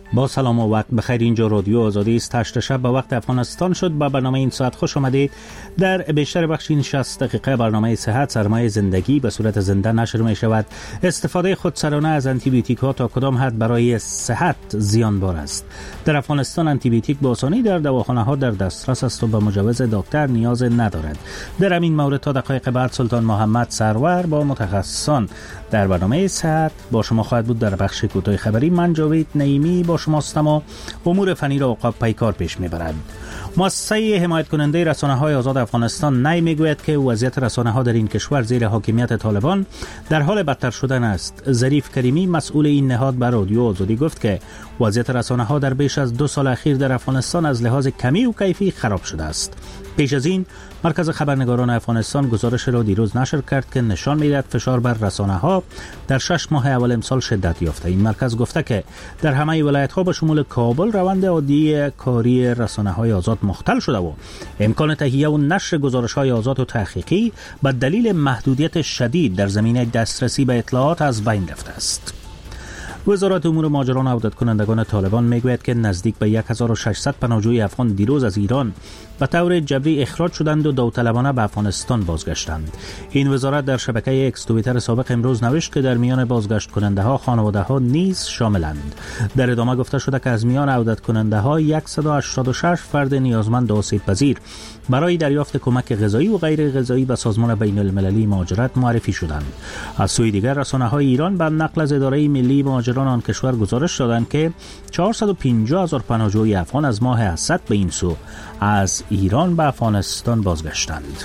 با سلام و وقت بخیر. اینجا رادیو آزادی است. 8 شب به وقت افغانستان شد. با برنامه این ساعت خوش آمدید. در بیشتر بخش این 60 دقیقه برنامه صحت سرمایه زندگی به صورت زنده نشر می شود. استفاده خودسرانه از آنتی بیوتیک ها تا کدام حد برای صحت زیانبار است؟ در افغانستان آنتی بیوتیک به آسانی در دواخانه ها در دسترس است و به مجوز دکتر نیاز ندارد. در همین مورد تا دقایق بعد سلطان محمد سرور با متخصصان در برنامه صحت با شما خواهد بود. در بخش کوتاه خبری من جاوید نعیمی با شما هستم و امور فنی را عقب پیکار پیش میبرد. مؤسسه حمایت کننده رسانه‌های آزاد افغانستان نی میگوید که وضعیت رسانه‌ها در این کشور زیر حاکمیت طالبان در حال بدتر شدن است. ظریف کریمی مسئول این نهاد بر رادیو آزادی گفت که وضعیت رسانه‌ها در بیش از 2 سال اخیر در افغانستان از لحاظ کمی و کیفی خراب شده است. پیش از این مرکز خبرنگاران افغانستان گزارش را دیروز نشر کرد که نشان می‌دهد فشار بر رسانه‌ها در 6 ماه اول امسال شدت یافته. این مرکز گفته که در همه ولایت‌ها به شمول کابل روند عادی کاری رسانه‌های آزاد مختل شده و امکان تهیه و نشر گزارش‌های آزاد و تحقیقی به دلیل محدودیت شدید در زمینه دسترسی به اطلاعات از بین رفته است. وزارت امور مهاجران و عودت کنندگان طالبان میگوید که نزدیک به 1600 پناهجوی افغان دیروز از ایران به طور جبری اخراج شدند و داوطلبانه به افغانستان بازگشتند. این وزارت در شبکه اکس توییتر سابق امروز نوشت که در میان بازگشت کننده ها خانواده ها نیز شاملند. در ادامه گفته شده که از میان عودت کننده ها 186 فرد نیازمند آسیب پذیر برای دریافت کمک غذایی و غیر غذایی به سازمان بین المللی مهاجرت معرفی شدند. از سوی دیگر رسانه‌های ایران به نقل از اداره ملی مهاجران آن کشور گزارش دادند که 450,000 پناهجوی افغان از ماه اسد به این سو از ایران به افغانستان بازگشتند.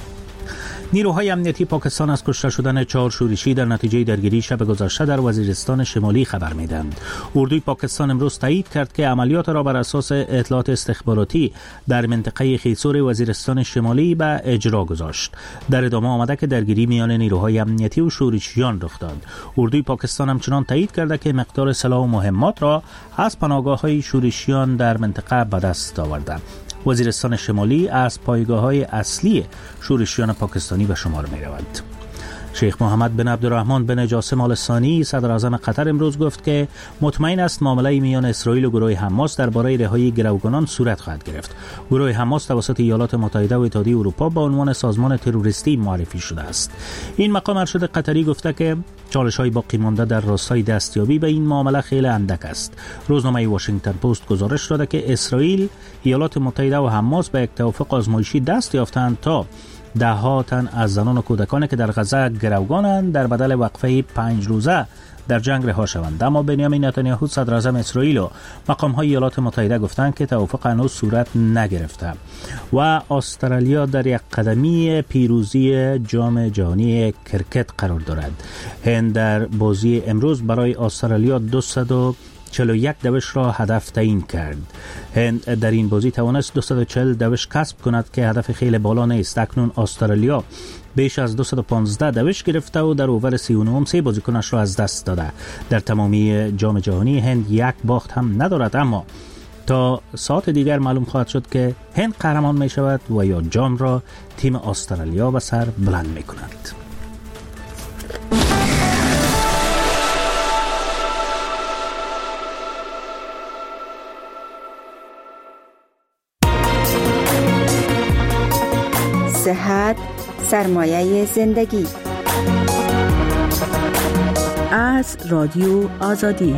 نیروهای امنیتی پاکستان از کشته شدن 4 شورشی در نتیجه درگیری شب گذشته در وزیرستان شمالی خبر می‌دهند. اردوی پاکستان امروز تایید کرد که عملیات را بر اساس اطلاعات استخباراتی در منطقه خیسور وزیرستان شمالی به اجرا گذاشت. در ادامه آمده که درگیری میان نیروهای امنیتی و شورشیان رخ داد. اردوی پاکستان همچنان تایید کرده که مقدار سلاح و مهمات را از پناهگاه‌های شورشیان در منطقه به دست آورده. وزیرستان شمالی از پایگاه‌های اصلی شورشیان پاکستانی به شمار می‌رود. شیخ محمد بن عبدالرحمن بن جاسم آل ثانی صدر اعظم قطر امروز گفت که مطمئن است معامله میان اسرائیل و گروه حماس درباره رهایی گروگانان صورت خواهد گرفت. گروه حماس توسط ایالات متحده و اتحادیه اروپا به عنوان سازمان تروریستی معرفی شده است. این مقام ارشد قطری گفته که چالش‌های باقی مانده در راستای دستیابی به این معامله خیلی اندک است. روزنامه واشنگتن پست گزارش داده که اسرائیل، ایالات متحده و حماس به یک توافق آزمایشی دست یافتند تا 10 تن از زنان و کودکانی که در غزه گروگانند در بدل وقفه 5 روزه در جنگ رها شوند. اما بنیامین نتانیاهو صدر اعظم اسرائیل و مقام‌های ایالات متحده گفتند که توافق هنوز صورت نگرفته و استرالیا در یک قدمی پیروزی جام جهانی کرکت قرار دارد. هند در بازی امروز برای استرالیا 241 دوش را هدف تعیین کرد. هند در این بازی توانست 240 دوش کسب کند که هدف خیلی بالا نیست. اکنون استرالیا بیش از 215 دوش گرفته و در اوور 39 3 بازیکنش را از دست داده. در تمامی جام جهانی هند 1 باخت هم ندارد، اما تا ساعت دیگر معلوم خواهد شد که هند قهرمان می شود و یا جام را تیم استرالیا به سر بلند می کند. صحت سرمایه زندگی از رادیو آزادی.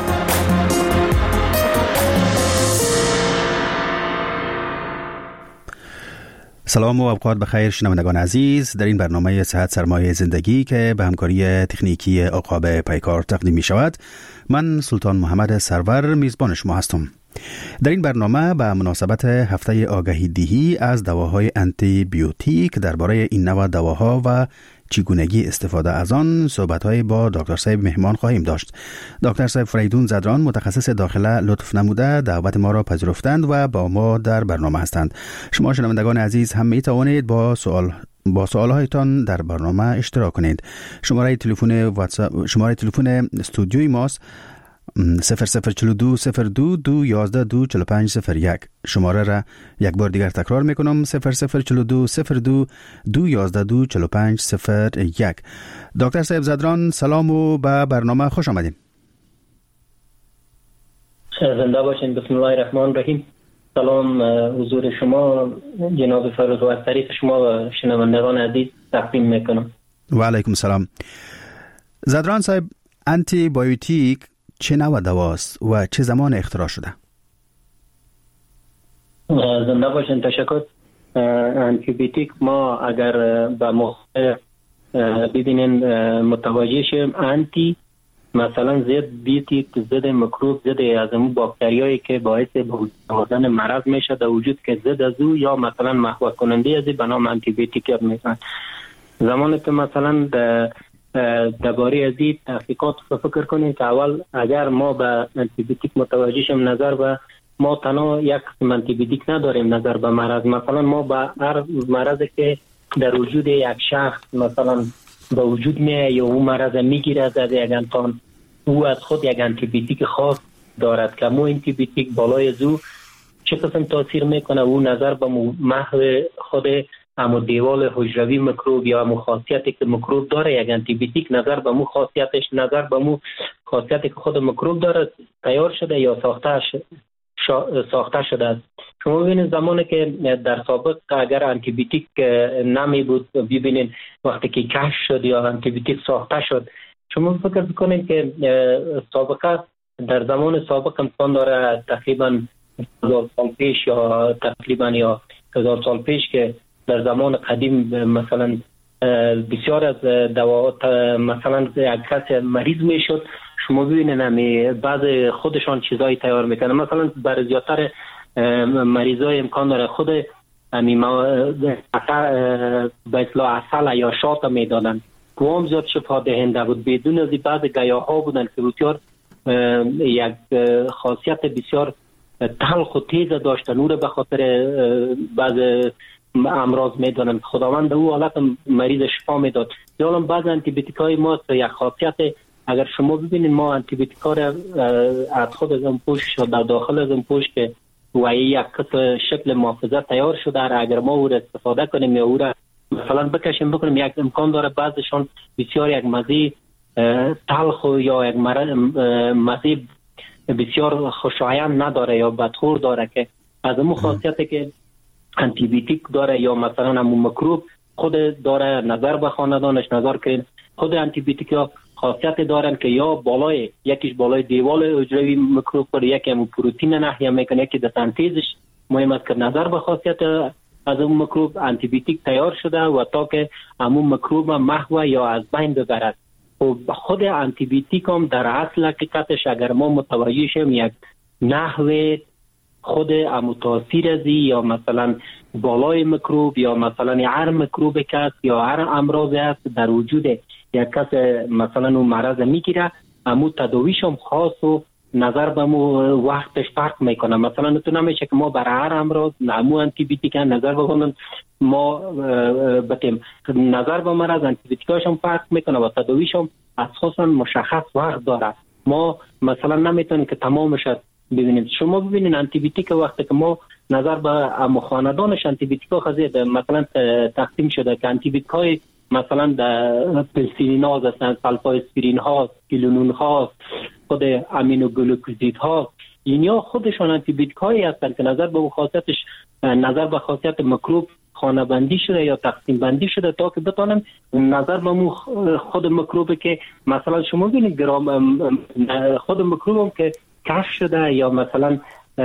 سلام و اوقات بخیر شنوندگان عزیز. در این برنامه صحت سرمایه زندگی که به همکاری تکنیکی عقاب پیکار تقدیم می شود، من سلطان محمد سرور میزبان شما هستم. در این برنامه به مناسبت هفته آگاهی دهی از دواهای آنتی بیوتیک درباره این نوع دواها و چگونگی استفاده از آن صحبت‌های با دکتر صاحب مهمان خواهیم داشت. دکتر صاحب فریدون زدران متخصص داخله لطف نموده دعوت ما را پذیرفتند و با ما در برنامه هستند. شما شنوندگان عزیز هم می توانید با سوالهایتان در برنامه اشتراک کنید. شماره تلفن استودیوی ماست 0042 02 211 24501. شماره را یک بار دیگر تکرار میکنم 0042 02 211 24501. دکتر صاحب زدران سلام و به برنامه خوش آمدین. زنده باشین. بسم الله الرحمن الرحیم. سلام حضور شما جناب فروز و از طریق شما و شنوندگان عزیز تقدیم میکنم. و علیکم سلام. زدران صاحب، آنتی بیوتیک چه نوع دواست و چه زمان اختراع شده؟ زنده باشین. تشکر. آنتی بیوتیک ما اگر به موقع ببینین متوجه شیم، آنتی مثلا ضد بیوتیک، ضد میکروب، ضد از اون باکتریایی که باعث آوردن مرض میشه در وجود که ضد از او یا مثلا محو کننده از به نام آنتی بیوتیک میشن. زمانی که مثلا درباره از این تحقیقات فکر کنیم که اول اگر ما به آنتی بیوتیک متوجه شیم، نظر به ما تنها یک قسم آنتی بیوتیک نداریم، نظر به مرض. مثلا ما به هر مرضی که در وجود یک شخص مثلا به وجود میاد یا اون مرض میگیره از یک انسان، او از خود یک آنتی بیوتیک خاص دارد که مو آنتی بیوتیک بالای زو چه قسم تاثیر میکنه، او نظر به محو خود امو دیوال حجروی میکروب یا امو خاصیتی که میکروب داره، یک آنتی بیوتیک نظر به مو خاصیتش، نظر به مو خاصیتی که خود میکروب داره تیار شده یا ساخته شده است. شما ببینید زمانی که در سابق اگر آنتی بیوتیک نمی بود، ببینید وقتی که کشف شد یا آنتی بیوتیک ساخته شد، شما فکر بکنید که سابقه در زمان سابق امکان داره تقریبا 1000 سال پیش یا تقریبا یا 1000 سال پیش که در زمان قدیم مثلا بسیار از دواات مثلا یک کس مریض میشد، شما ببینید بعض خودشان چیزایی تیار میکنن. مثلا برای زیادتر مریضای امکان داره خود به اصطلاح عسل یا شات میدادن، قوام زیاد شفا دهنده بود. بدون از بعض گیاها بودن که بسیار یک خاصیت بسیار تلخ و تیز داشتن، او را به خاطر بعض امراض میدونن خداوند او حالت مریض شفا میداد. یا بعض آنتی بیوتیک های ما یک خاصیت، اگر شما ببینید ما آنتی بیوتیک ها را از خود از اون پوش در داخل از اون پوش که و یک شکل محافظت تیار شده، اگر ما او را استفاده کنیم یا او را مثلا بکشیم بکنیم، یک امکان داره بعضشان بسیار یک مزه تلخ یا یک مزه بسیار خوشایند نداره یا بدخور داره که از اون خاصیتی که آنتی بیوتیک داره یا مثلا همون میکروب خود داره. نظر به خاندانش نظر کنید، خود آنتی بیوتیک ها خاصیت دارن که یا بالای یکیش بالای دیوال حجروی میکروب کنه، یکی همون پروتین نحیه میکنه، یکی در سنتیزش مهم است که نظر به خاصیت از اون میکروب آنتی بیوتیک تیار شده و تا که همون میکروب محو یا از بین ببرد. خود آنتی بیوتیک هم در اصل حقیقتش اگر ما متوجه شیم یک نحوه خود امو تاثیر ازی یا مثلا بالای میکروب یا مثلا هر میکروب کس یا هر امراض هست در وجود یک کس مثلا اون مرض میگیره، امو تداویش هم خاص و نظر به مو وقتش فرق میکنه. مثلا تو نمیشه که ما برای هر امراض امو آنتی بیوتیک نظر بکنیم، ما بتیم نظر به مرض آنتی بیوتیکاش هم فرق میکنه و تداویش هم اساسا مشخص وقت داره. ما مثلا نمیتونیم که تمامش ببینید. شما ببینید آنتی بیوتیک وقتی که ما نظر به خاندانش آنتی بیوتیک ها خزید مثلا تقسیم شده که آنتی بیوتیک های مثلا در پنسیلین ها هستند، سلفاسپرین ها، کلونون ها، خود امینو گلوکوزید ها، اینا خودشان آنتی بیوتیک هایی هستند که نظر به خاصیتش نظر به خاصیت میکروب خانه بندی شده یا تقسیم بندی شده تا که بتونن نظر به خود میکروب که مثلا شما ببینید گرام خود میکروب هم که کشف شده یا مثلا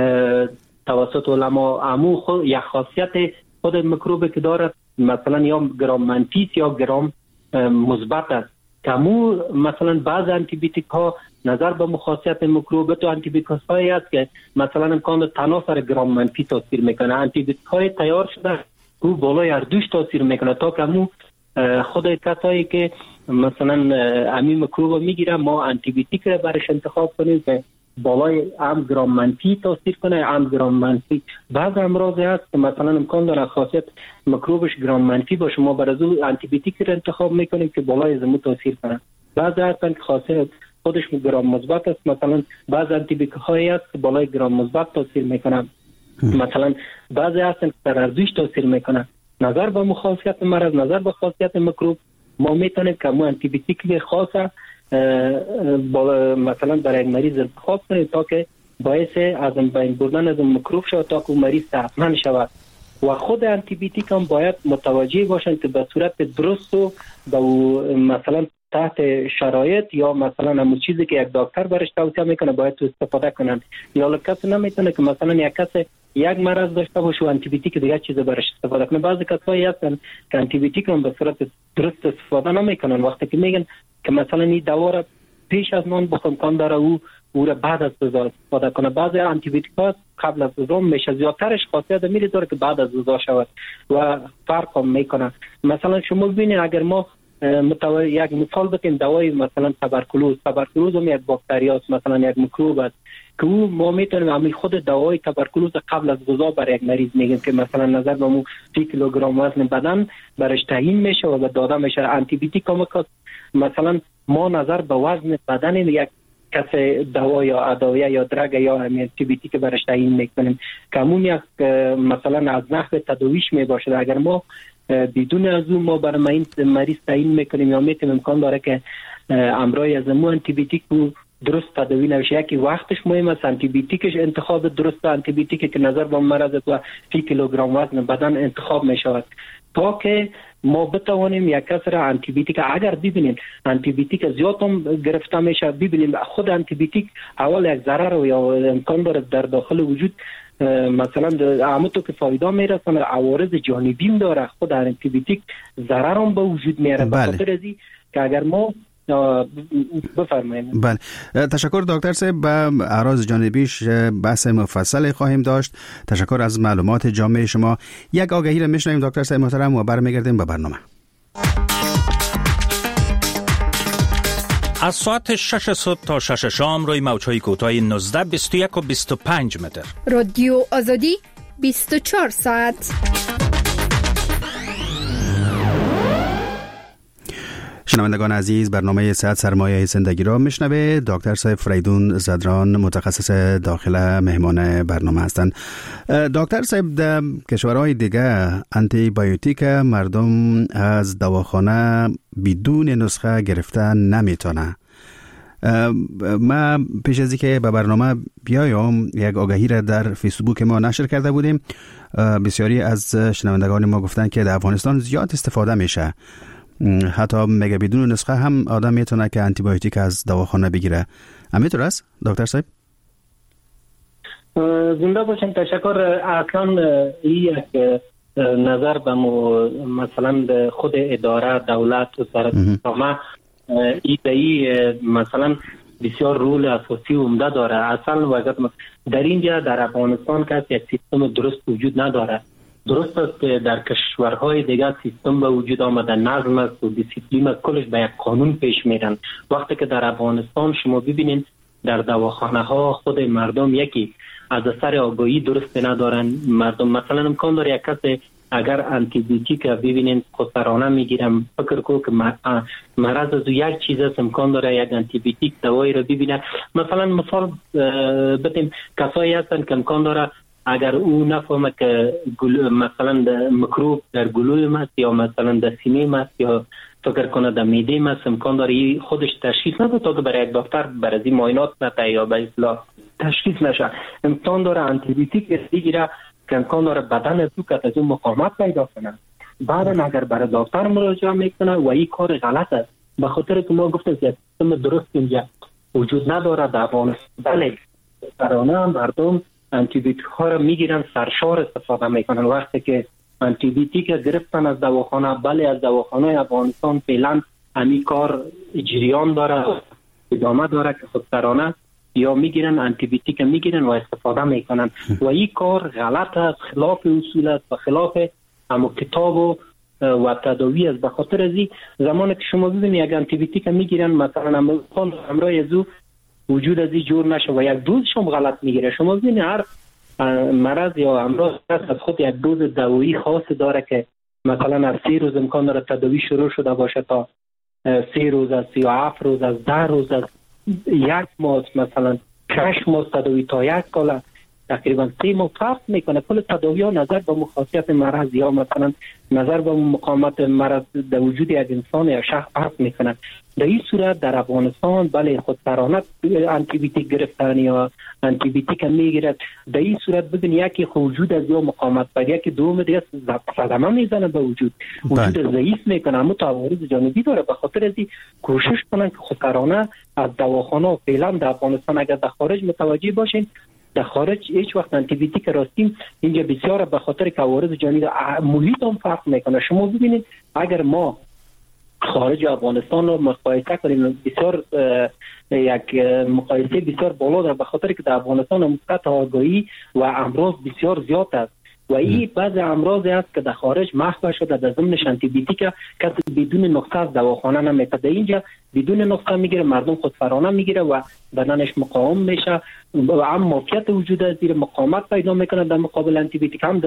توسط علما امو خود یک خاصیت خود میکروب که داره مثلا یا گرام منفی یا گرام مثبت است که امو مثلا بعض آنتی بیوتیک ها نظر به خاصیت میکروب تو آنتی بیوتیک هایی است که مثلا امکان تناسر گرام منفی تاثیر میکنه. آنتی بیوتیک های تیار شده او بالای هر دوش تاثیر میکنه تا که امو خود کسایی که مثلا امی میکروب میگیره ما آنتی بیوتیک را برش انتخاب کنیم که بالای هم گرام منفی تاثیر کنه، هم گرام منفی. بعض امراض هست که مثلا امکان داره خاصیت میکروبش گرام منفی باشه، ما برای از آنتی بیوتیک را انتخاب میکنیم که بالای زمو تاثیر کنه. بعض هستن که خاصیت خودش گرام مثبت است، مثلا بعض آنتی بیوتیک هایی هست که بالای گرام مثبت تاثیر میکنه، مثلا بعضی هستن که در ارزش تاثیر میکنه. نظر به خاصیت مرض، نظر به خاصیت میکروب ما میتونیم که مو آنتی بیوتیک خاصه مثلا برای مریض انتخاب کنیم تا که باعث از بین بردن از میکروب شود تا که مریض صحتمند شود. و خود آنتی بیوتیک هم باید متوجه باشند که به صورت درست و مثلا تحت شرایط یا مثلا همون چیزی که یک دکتر برش توصیه میکنه باید استفاده کنن. یا کسی نمیتونه که مثلا یک کس یک مرض داشته باشه و آنتی بیوتیک دیگه چیز برش استفاده کنه. بعضی کسایی هستن که آنتی بیوتیک هم به صورت درست استفاده نمیکنن. وقتی که میگن که مثلا این دوا را پیش از نان بخورم امکان داره او را بعد از غذا استفاده کنه. بعضی آنتی بیوتیک ها قبل از غذا میشه، زیادترش خاصیت میره داره که بعد از غذا شود و فرق هم میکنه. مثلا شما ببینید اگر ما یک مثال بکنیم دوای مثلا تبرکلوز هم یک باکتری است، مثلا یک میکروب است که او ما میتونیم همین خود دوای تبرکلوز قبل از غذا برای یک مریض میگیم که مثلا نظر به مو 30 کیلوگرم وزن بدن برش تعیین میشه و به داده میشه. آنتی بیوتیک هم مثلا ما نظر به وزن بدن یک کس دوا یا ادویه یا درگ یا آنتی بیوتیک برش تعیین میکنیم که همون یک مثلا از نحو تداویش میباشه. اگر ما بدون از اون ما برای این مریض تعیین میکنیم یا میتونیم امکان داره که امرای از مو آنتی بیوتیک درست تداوی نشه. یکی وقتش مهم است آنتی بیوتیکش انتخاب درست آنتی بیوتیک که نظر به مرض و 30 کیلوگرم وزن بدن انتخاب میشود تا که ما بتوانیم یک کس را آنتی بیوتیک اگر ببینیم آنتی بیوتیک زیاد هم گرفته میشه ببینیم خود آنتی بیوتیک اول یک ضرر یا امکان داره در داخل وجود مثلا عامتو که فایده میرسونه عوارض جانبی داره. خود آنتی بیوتیک ضرر هم به وجود میاره. به خاطر ازی که اگر ما بفرمایید. بله تشکر دکتر صاحب. به اعراض جانبیش بحث مفصل خواهیم داشت. تشکر از معلومات جامع شما. یک آگهی را میشنویم دکتر صاحب محترم و برمیگردیم به برنامه. از ساعت 6 صبح تا 6 شام روی موج‌های کوتاه 19 21 و 25 متر. رادیو آزادی 24 ساعت. شنوندگان عزیز، برنامه صحت سرمایه زندگی را میشنوه. دکتر صاحب فریدون زدران متخصص داخله مهمان برنامه هستند. دکتر صاحب در کشورهای دیگه آنتی بیوتیک مردم از دواخانه بدون نسخه گرفتن نمیتونه. ما پیش از اینکه به برنامه بیایم یک آگهی را در فیسبوک ما نشر کرده بودیم. بسیاری از شنوندگان ما گفتن که در افغانستان زیاد استفاده میشه، حتی مگه بدون نسخه هم آدم میتونه که آنتی بیوتیک از دواخانه بگیره. همینطور است دکتر صاحب؟ زنده باشین. تشکر. اصلا این یک نظر به مثلا خود اداره دولت و سرطانه ای مثلا بسیار رول اساسی و عمده داره. اصلا وضعیت در اینجا در افغانستان که یک سیستم درست وجود نداره. درست است که در کشورهای دیگه سیستم به وجود آمده، نظم است و دیسیپلین است، کلش به یک قانون پیش میرن. وقتی که در افغانستان شما ببینید در دواخانه ها خود مردم یکی از اثر آگاهی درست ندارن. مردم مثلا امکان داره یک کس اگر آنتی بیوتیک ببینید خسرانه میگیرم فکر کو که مرض از یک چیز است، امکان داره یک آنتی بیوتیک دوایی رو ببینه. مثلا مثال بدیم کسایی هستن که امکان داره اگر او نفهمه که مثلا میکروب در گلوی ماست یا مثلا در سینه ماست یا فکر کنه در معده ماست، امکان داره خودش تشخیص نده تا که برای یک دکتر برای معاینات نده یا به اصطلاح تشخیص نشه. امکان داره آنتی بیوتیک بگیره که امکان داره بدن تو که از اون مقاومت پیدا کنه. بعد اگر برای دکتر مراجعه میکنه و این کار غلط است. به خاطر که ما گفتیم که سیستم درست اینجا وجود نداره در افغانستان. بله سرانه مردم آنتی بیوتیک ها را میگیرن، سرشار استفاده میکنن. وقتی که آنتی بیوتیک گرفتن از دواخانه، بله از دواخانه افغانستان فعلا همین کار جریان داره، ادامه داره که خودسرانه یا میگیرن آنتی بیوتیک میگیرن و استفاده میکنن و این کار غلط است، خلاف اصول است و خلاف همو کتاب و تداوی است. به خاطر ازی زمانی که شما ببینید یک آنتی بیوتیک میگیرن مثلا همراه ازو وجود از این جور نشه و یک دوز شما غلط میگیره. شما ببینید هر مرض یا امراض از خود یک دوز دوایی خاص داره که مثلا از 3 روز امکان داره تداوی شروع شده باشه تا 3 روز از 37 روز از 10 روز از 1 ماه مثلا 6 ماه تداوی تا 1 سال تقریبا 3 ماه فرق میکنه. کل تداوی ها نظر به مخاصیت مرض یا مثلا نظر به مقاومت مرض در وجود یک انسان یا شخص فرق میکنه. در این صورت در افغانستان بله خودسرانه آنتی بیوتیک گرفتن یا آنتی بیوتیک میگیرد. در این صورت ببین یکی وجود از یا مقاومت و یکی دوم دیگه صدمه میزنه به وجود ضعیف میکنه، اما عوارض جانبی داره. به خاطر از کوشش کنن که خودسرانه از دواخانه فعلا در افغانستان اگر در خارج متوجه باشین، در خارج هیچ وقت آنتی بیوتیک راستیم اینجا بسیار به خاطر که عوارض جانبی محیط هم فرق میکنه. شما ببینید اگر ما خارج افغانستان رو مقایسه کنیم بسیار یک مقایسه بسیار بالا داره، به خاطر که در افغانستان مثبت آگاهی و امراض بسیار زیاد است و این بعض امراض است که در خارج محو شده در ضمن آنتی بیوتیک کسی بدون نسخه از دواخانه نمیره. اینجا بدون نسخه میگیره، مردم خودسرانه میگیره و بدنش مقاوم میشه و هم مافیت وجود از زیر مقاومت پیدا میکنه در مقابل آنتی بیوتیک، هم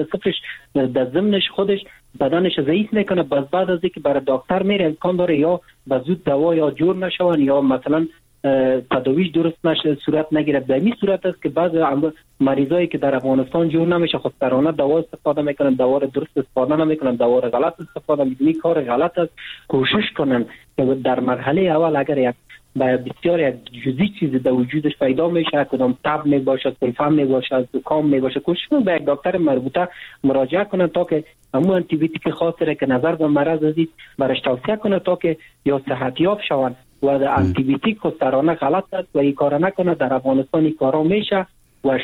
در ضمنش خودش بدنش ضعیف میکنه. بعد از اینکه برای دکتر میره امکان داره یا به زود دوا یا جور نشون یا مثلا تداویش درست نشه صورت نگیره. به این صورت است که بعضی مریضایی که در افغانستان جور نمیشه خودسرانه دوا استفاده میکنن، دوا درست استفاده نمیکنن، دوا غلط استفاده میکنن. کار غلط است. کوشش کنن که در مرحله اول اگر یک بسیار یک جزئی چیزی در وجودش پیدا میشه، کدام تب میباشه، سلفم میباشه، زکام میباشه، کوشش کنن به یک دکتر مربوطه مراجعه کنن تا که همون آنتی بیوتیک خاصی را که نظر به مرض است برش توصیه کنه تا که یا صحت یاب شوند. و آنتی بیوتیک خودسرانه غلط است و این کار نکنه. در افغانستان این کارا میشه و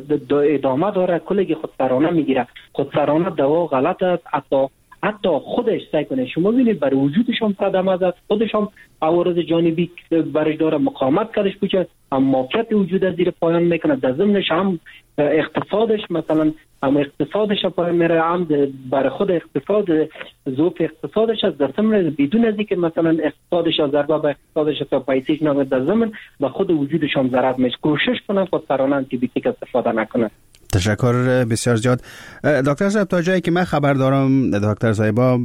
ادامه داره. کلی خودسرانه میگیره، خودسرانه دوا غلط است. حتی خودش سعی کنه. شما ببینید برای وجودش هم صدمه است، خودش هم عوارض جانبی برش داره، مقاومت کردش بچه هم مافیت وجود از زیر پایان میکنه. در ضمنش هم اقتصادش مثلا هم اقتصادش پایان میره، هم برای خود اقتصاد ذوق اقتصادش از در ضمن بدون از اینکه مثلا اقتصادش از ضربه به اقتصادش تا پیسیش نمیده، در ضمن به خود وجودش هم ضرر میشه. کوشش کنن خودسرانه آنتی بیوتیک استفاده نکنه. تشکر بسیار زیاد. دکتر صاحب تا جایی که من خبر دارم دکتر صاحبا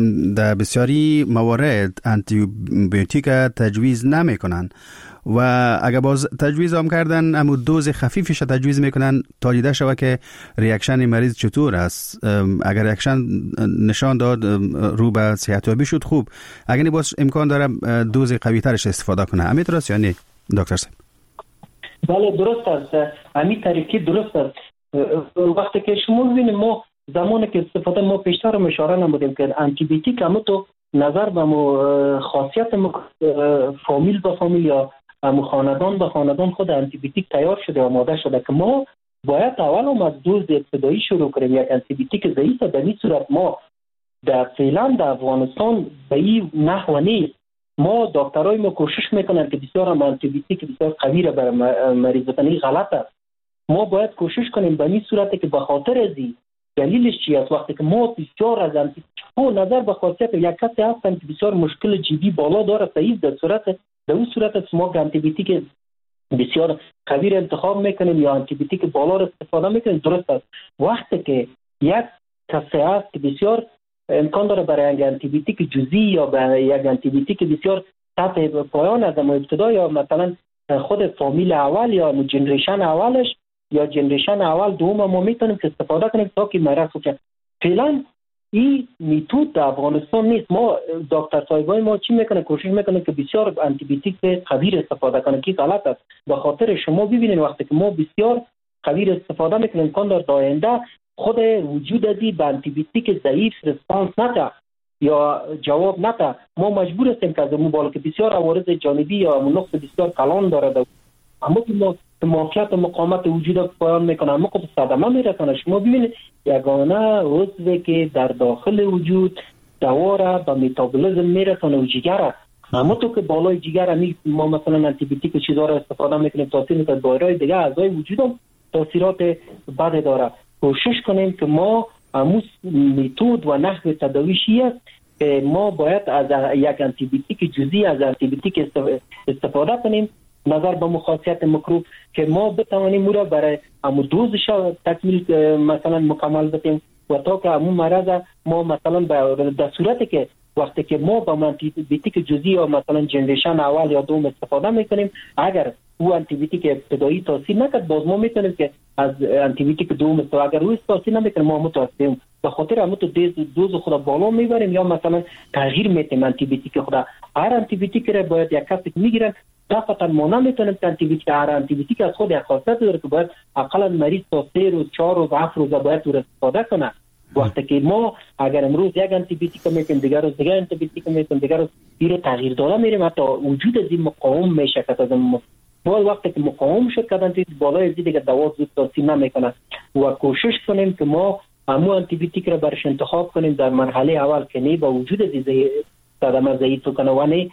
در بسیاری موارد آنتی بیوتیک تجویز نمی کنن و اگر باز تجویز هم کردن اما دوز خفیفش تجویز میکنن تا دیده شود که ریاکشن مریض چطور است. اگر ریاکشن نشان داد رو به صحتیابی شد خوب، اگر باز امکان داره دوز قوی ترش استفاده کنه. همین درست یا نه دکتر صاحب؟ بله درست است. همین طریقی درست است. وقتی که شما ببینید ما زمانی که استفاده ما پیشتر هم اشاره نمودیم که آنتی بیوتیک هم تو نظر به خاصیت فامیل به فامیل یا خاندان به خاندان خود آنتی بیوتیک تیار شده و آماده شده که ما باید اول هم از دوز ابتدایی شروع کنیم. یک آنتی بیوتیک ضعیف به این صورت ما در فعلا در افغانستان به این نحو نیست. ما دکترای ما کوشش میکنن که بسیار هم آنتی بیوتیک بسیار قوی را برای مریض بدن. غلط است. ما باید کوشش کنیم به این صورت که به خاطر از دلیلش چی است. وقتی که ما بسیار از آنتی نظر به خاصیت یک کسی هستن که بسیار مشکل جدی بالا داره صحیح در اون صورت ما آنتی بیوتیک بسیار قوی را انتخاب میکنیم یا آنتی بیوتیک بالا را استفاده میکنیم. درست است. وقتی که یک کسی هست که بسیار امکان داره برای یک آنتی بیوتیک جزئی یا برای یک آنتی بیوتیک بسیار سطح پایان از ابتدا یا مثلا خود فامیل اول یا جنریشن اولش یا جنریشن اول دوم ما میتونیم که استفاده کنیم تا که مرض خوب شه. فعلا این میتود در افغانستان نیست. ما دکتر صاحبای ما چی میکنه؟ کوشش میکنه که بسیار آنتی بیوتیک قوی استفاده کنه که غلط است. به خاطر شما ببینید وقتی که ما بسیار قوی استفاده میکنیم امکان داره آینده خود وجود ازی به آنتی بیوتیک ضعیف رسپانس نده یا جواب نده. ما مجبور هستیم که از مبالغه که بسیار عوارض جانبی یا نقص بسیار کلان داره اما که مافیت و مقاومت وجود پایان میکنه اما که صدمه میرسونه. شما ببینید یگانه عضوی که در داخل وجود دوا را به متابولیسم میرسونه و جگر، اما تو که بالای جگر ما مثلا آنتی بیوتیک و چیزا را استفاده میکنیم تاثیر میکنه دایره دیگه اعضای وجود هم تاثیرات بد داره. کوشش کنیم که ما همون متد و نحو تداویشی است که ما باید از یک آنتی بیوتیک جزئی از آنتی بیوتیک استفاده کنیم نظر به مخاصیت میکروب که ما بتوانیم او را برای همون دوزش تکمیل مثلا مکمل بتیم و تا که همون مرض ما مثلا در صورتی که وقتی که ما با آنتی بیوتیک جزئی یا مثلا جنریشن اول یا دوم استفاده میکنیم اگر او آنتی بیوتیک ابتدایی تاثیر نکرد باز ما میتونیم که از آنتیبیوتیک دوم است. اگر روی استاسی نمیکنه ما متاسفیم به خاطر همون تو دوز خود بالا میبریم یا مثلا تغییر میتیم آنتیبیوتیک خود. هر آنتیبیوتیک را باید یک کسی میگیرن دفعتا ما نمیتونیم که آنتیبیوتیک از خود یک خاصیت داره که باید اقلا مریض تا 3 روز 4 روز 7 روز باید او استفاده کنه. وقتی که ما اگر امروز یک آنتیبیوتیک میتیم دیگر روز دیگر آنتیبیوتیک میتیم دیگر روز این تغییر داده میریم حتی وجود از این مقاوم میشه که باید وقتی که مقاوم شد که آنتیبیوتیک بالای زیر دیگه دوا زود تاثیر نمیکنه و کوشش کنیم که ما همون آنتیبیوتیک را برش انتخاب کنیم در مرحله اول که نه با وجود از صدمه ضعیف کنه و نه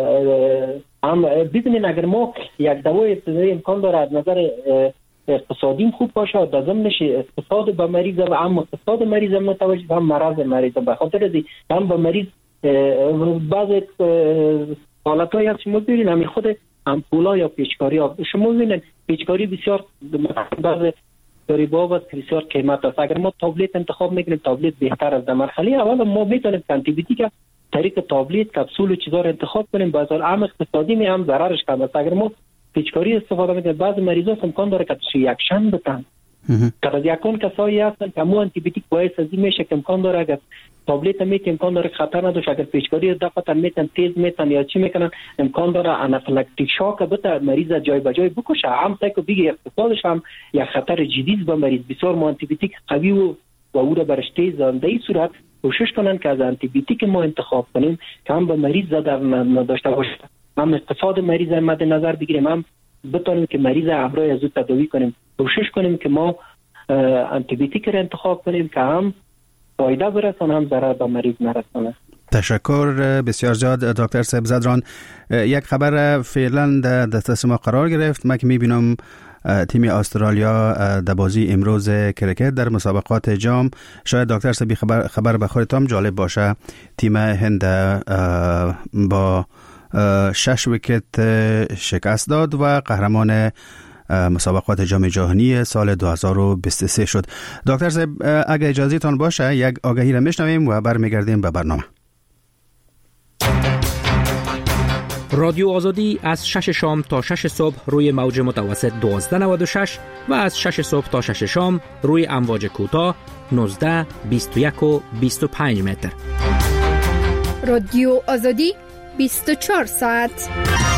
هم ببینید اگر ما یک دوای ابتدایی امکان داره از نظر اقتصادی خوب باشه در ضمنش اقتصاد به مریض و هم اقتصاد مریض هم متوجه هم مرض مریض به خاطر از هم به مریض بعض حالتایی هست شما ببینید همین خود امپولا یا پیچکاری ها شما ببینید پیچکاری بسیار بعض دریبا و بسیار قیمت است. اگر ما تابلت انتخاب میکنیم تابلت بهتر است. در مرحله اول ما میتونیم آنتیبیوتیک طریق تابلت کپسول و چیزا رو انتخاب کنیم بازار هم اقتصادی می هم ضررش کم است. اگر ما پیچکاری استفاده میکنیم بعض مریضا امکان داره که یک شن بتن که از یکون کسایی هستن که مو آنتیبیوتیک باعث ازی میشه که امکان داره اگر تابلت میتیم امکان داره خطر نداشت اگر پیچکاری دفعتا میتن تیز میتن یا چی میکنن امکان داره آنافیلاکتیک شوک بده مریض جای به جای بکشه. هم تاکو بگی اقتصادش هم یک خطر جدی به مریض بسیار ما آنتیبیوتیک قوی و او را برش تیز در این صورت کوشش کنن که از آنتیبیوتیک ما انتخاب کنیم که هم به مریض ضرر نداشته باشه هم اقتصاد مریض مد نظر بگیریم هم بتونیم که مریض امرای زود تداوی کنیم. کوشش کنیم که ما آنتیبیوتیک را انتخاب کنیم که هم فایده برسونه هم ضرر به مریض نرسونه. تشکر بسیار زیاد دکتر صاحب زدران. یک خبر فعلا در دست ما قرار گرفت. من که میبینم تیم استرالیا در بازی امروز کرکت در مسابقات جام شاید دکتر صاحب خبر به خودتان جالب باشه. تیم هند با 6 ویکت شکست داد و قهرمان مسابقات جام جهانی سال 2023 شد. دکتر صاحب اگه اجازه تان باشه یک آگهی را میشنویم و برمیگردیم به برنامه. رادیو آزادی از 6 شام تا 6 صبح روی موج متوسط 1296 و از 6 صبح تا 6 شام روی امواج کوتاه 19 21 و 25 متر. رادیو آزادی 24 ساعت.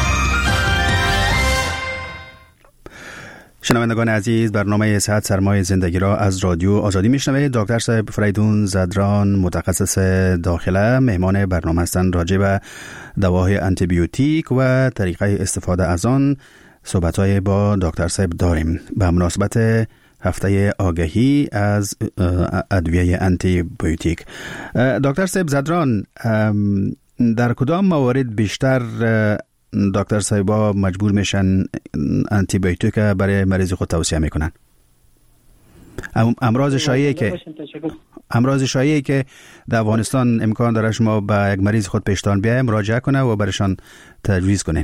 شنوندگان عزیز برنامه صحت سرمایه زندگی را از رادیو آزادی میشنوید. دکتر صاحب فریدون زدران متخصص داخله مهمان برنامه هستند. راجع به دواهای آنتیبیوتیک و طریقه استفاده از آن صحبت‌های با دکتر صاحب داریم. به مناسبت هفته آگهی از ادویه آنتیبیوتیک. دکتر صاحب زدران در کدام موارد بیشتر دکتر صاحبا مجبور میشن آنتیبیوتیک برای مریض خود توصیه میکنن؟ امراض شایعی که در افغانستان امکان داره شما به یک مریض خود پیشتان بیایم مراجعه کنه و برشان تجویز کنین.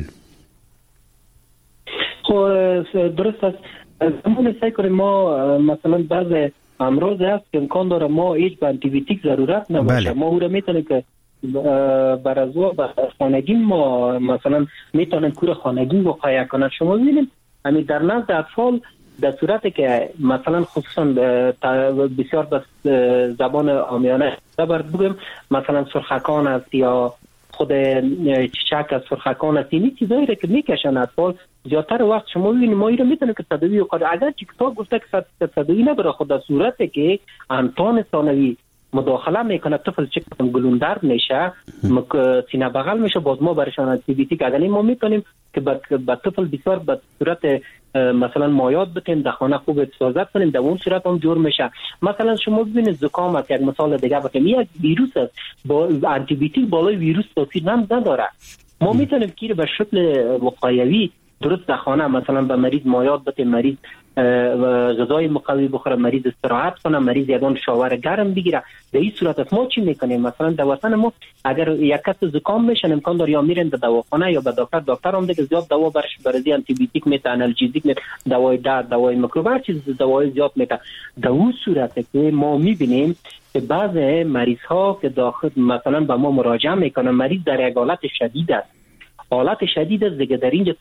خب درست است. همون سعی کنیم ما مثلا بعض امراض هست که امکان داره ما هیچ آنتیبیوتیک ضرورت نباشه. ما او را میتونیم که بر از خانگی ما مثلا میتونن کور خانگی وقایع کنن. شما ببینید همین در نزد اطفال در صورتی که مثلا خصوصا بسیار به زبان عامیانه بگم مثلا سرخکان است یا خود چیچک از سرخکان است، این چیزایی را که میکشن اطفال زیادتر وقت شما ببینید ما این رو میتونیم که تداوی کنیم. اگر که کتاب گفته که تداوی نبره خود در صورتی که انتان ثانوی مداخله میکنه طفل چه قسم گلوندرد میشه سینه بغل میشه باز ما برشان آنتیبیوتیک اگر ما میتونیم که به طفل بسیار به صورت مثلا مایات بتیم در خانه خوب حفاظت کنیم در اون صورت هم جور میشه. مثلا شما ببینید زکام است یک مثال دیگه بگم یک ویروس است با آنتیبیوتیک بالای ویروس تاثیر نداره. ما میتونیم که به شکل وقایوی درست در خانه مثلا به مریض مایات بتیم مریض غذای مقوی بخوره مریض استراحت کنه مریض یگان شاور گرم بگیره. در این صورت ما چی میکنیم مثلا در وطن ما اگر یک کس زکام میشه امکان داره یا میرن به دواخانه یا به دکتر هم دیگه زیاد دوا برش برزی آنتیبیوتیک میته آنالژیزیک میته دوای درد دوای میکروب هر چیز دوای زیاد میته. در اون صورت که ما میبینیم که بعض مریض ها که داخل مثلا به ما مراجعه میکنن مریض در یک حالت شدید است. حالت شدید است دیگه در اینجا تو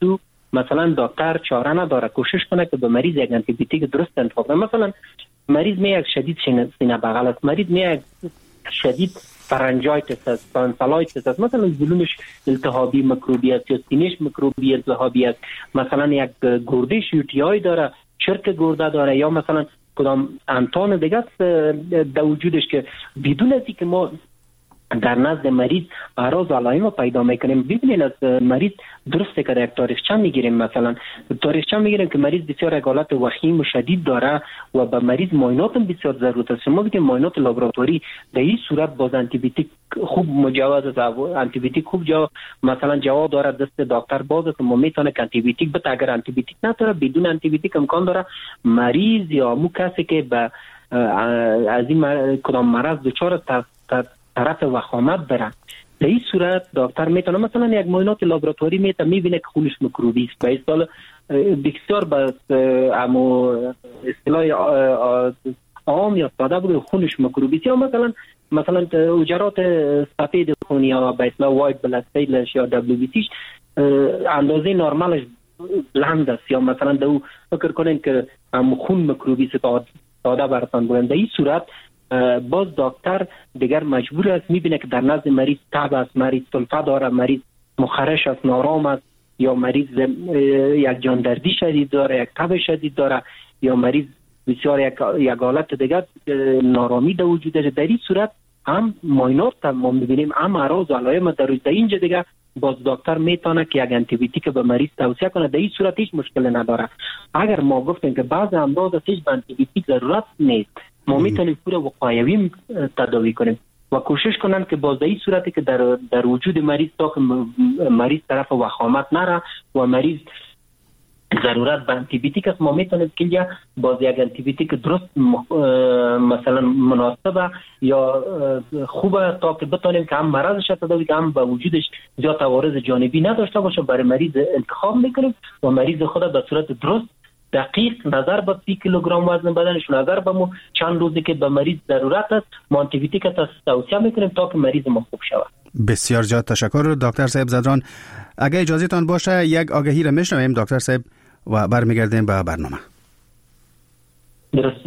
مثلا دکتر چاره نداره کوشش کنه که به مریض یک آنتی بیوتیک درست انتخاب کنه. مثلا مریض میاد شدید سینه بغل است، مریض میاد شدید فرنجایتس است، تانسیلایتس است، مثلا زلومش التهابی میکروبی است یا سینه‌اش میکروبی التهابی است، مثلا یک گرده UTI داره، چرک گرده داره، یا مثلا کدام امتحان دیگه است در وجودش که بدون از اینکه ما در نزد مریض اعراض و علائم پیدا میکنیم. ببینید از مریض درسته که یک تاریخچه میگیریم، مثلا تاریخچه میگیریم که مریض بسیار حالت وخیم و شدید داره و به مریض معاینات بسیار ضرورت است. ما بگیم معاینات لابراتوری در این صورت باز آنتی بیوتیک خوب مجوز است، آنتی بیوتیک خوب مثلا جواب داره دست دکتر باز است، ما میتونه که آنتی بیوتیک بده. اگر آنتی بیوتیک نداره بدون آنتی بیوتیک امکان داره مریض یا مو کسی که به از این کدام مرض دچار طرف وخامت داره، در این صورت دکتر میتونه مثلا یک معاینات لابراتوری میبینه که خونش میکروبی است. به اصطلاح بسیار به اصطلاح عام یا ساده بگیم خونش میکروبی است، یا مثلا حجرات سفید خون یا به اصطلاح وایت بلاد سیلش یا WBC اندازه نرمالش بلند است، یا مثلا دو فکر کنین که خون میکروبی است ساده براتون بگم. در این صورت باز دکتر دیگر مجبور است میبینه که در نزد مریض تب است، مریض سلفه داره، مریض مخرش است، نارام است، یا مریض یک جاندردی شدید داره، یک تب شدید داره، یا مریض بسیار یک حالت دیگر نارامی در وجودش. در این صورت هم معاینات ما میبینیم، هم اعراض و علائم در اینجا دیگه باز دکتر میتونه که یک آنتی بیوتیک به مریض توصیه کنه. در این صورت هیچ مشکل نداره. اگر ما گفتیم که بعض امراض هیچ آنتی بیوتیک ضرورت نیست، ما میتونیم پورا وقایوی تداوی کنیم و کوشش کنن که باز در این صورتی که در وجود مریض تا که مریض طرف وخامت نره و مریض ضرورت به آنتی بیوتیک است، ما میتونیم که باز یک آنتی بیوتیک درست مثلا مناسبه یا خوبه تا که بتونیم که هم مرضش تداوی که هم به وجودش زیاد عوارض جانبی نداشته باشه برای مریض انتخاب میکنیم و مریض خود به صورت درست دقیق نظر به 30 کیلوگرم وزن بدنش، نظر به مو چند روزی که به مریض ضرورت است ما آنتی بیوتیک توصیه میکنیم تا که مریض ما خوب شود. بسیار زیاد تشکر دکتر صاحب زدران. اگه اجازه تان باشه یک آگهی را میشنویم دکتر صاحب و برمیگردیم به برنامه. درست.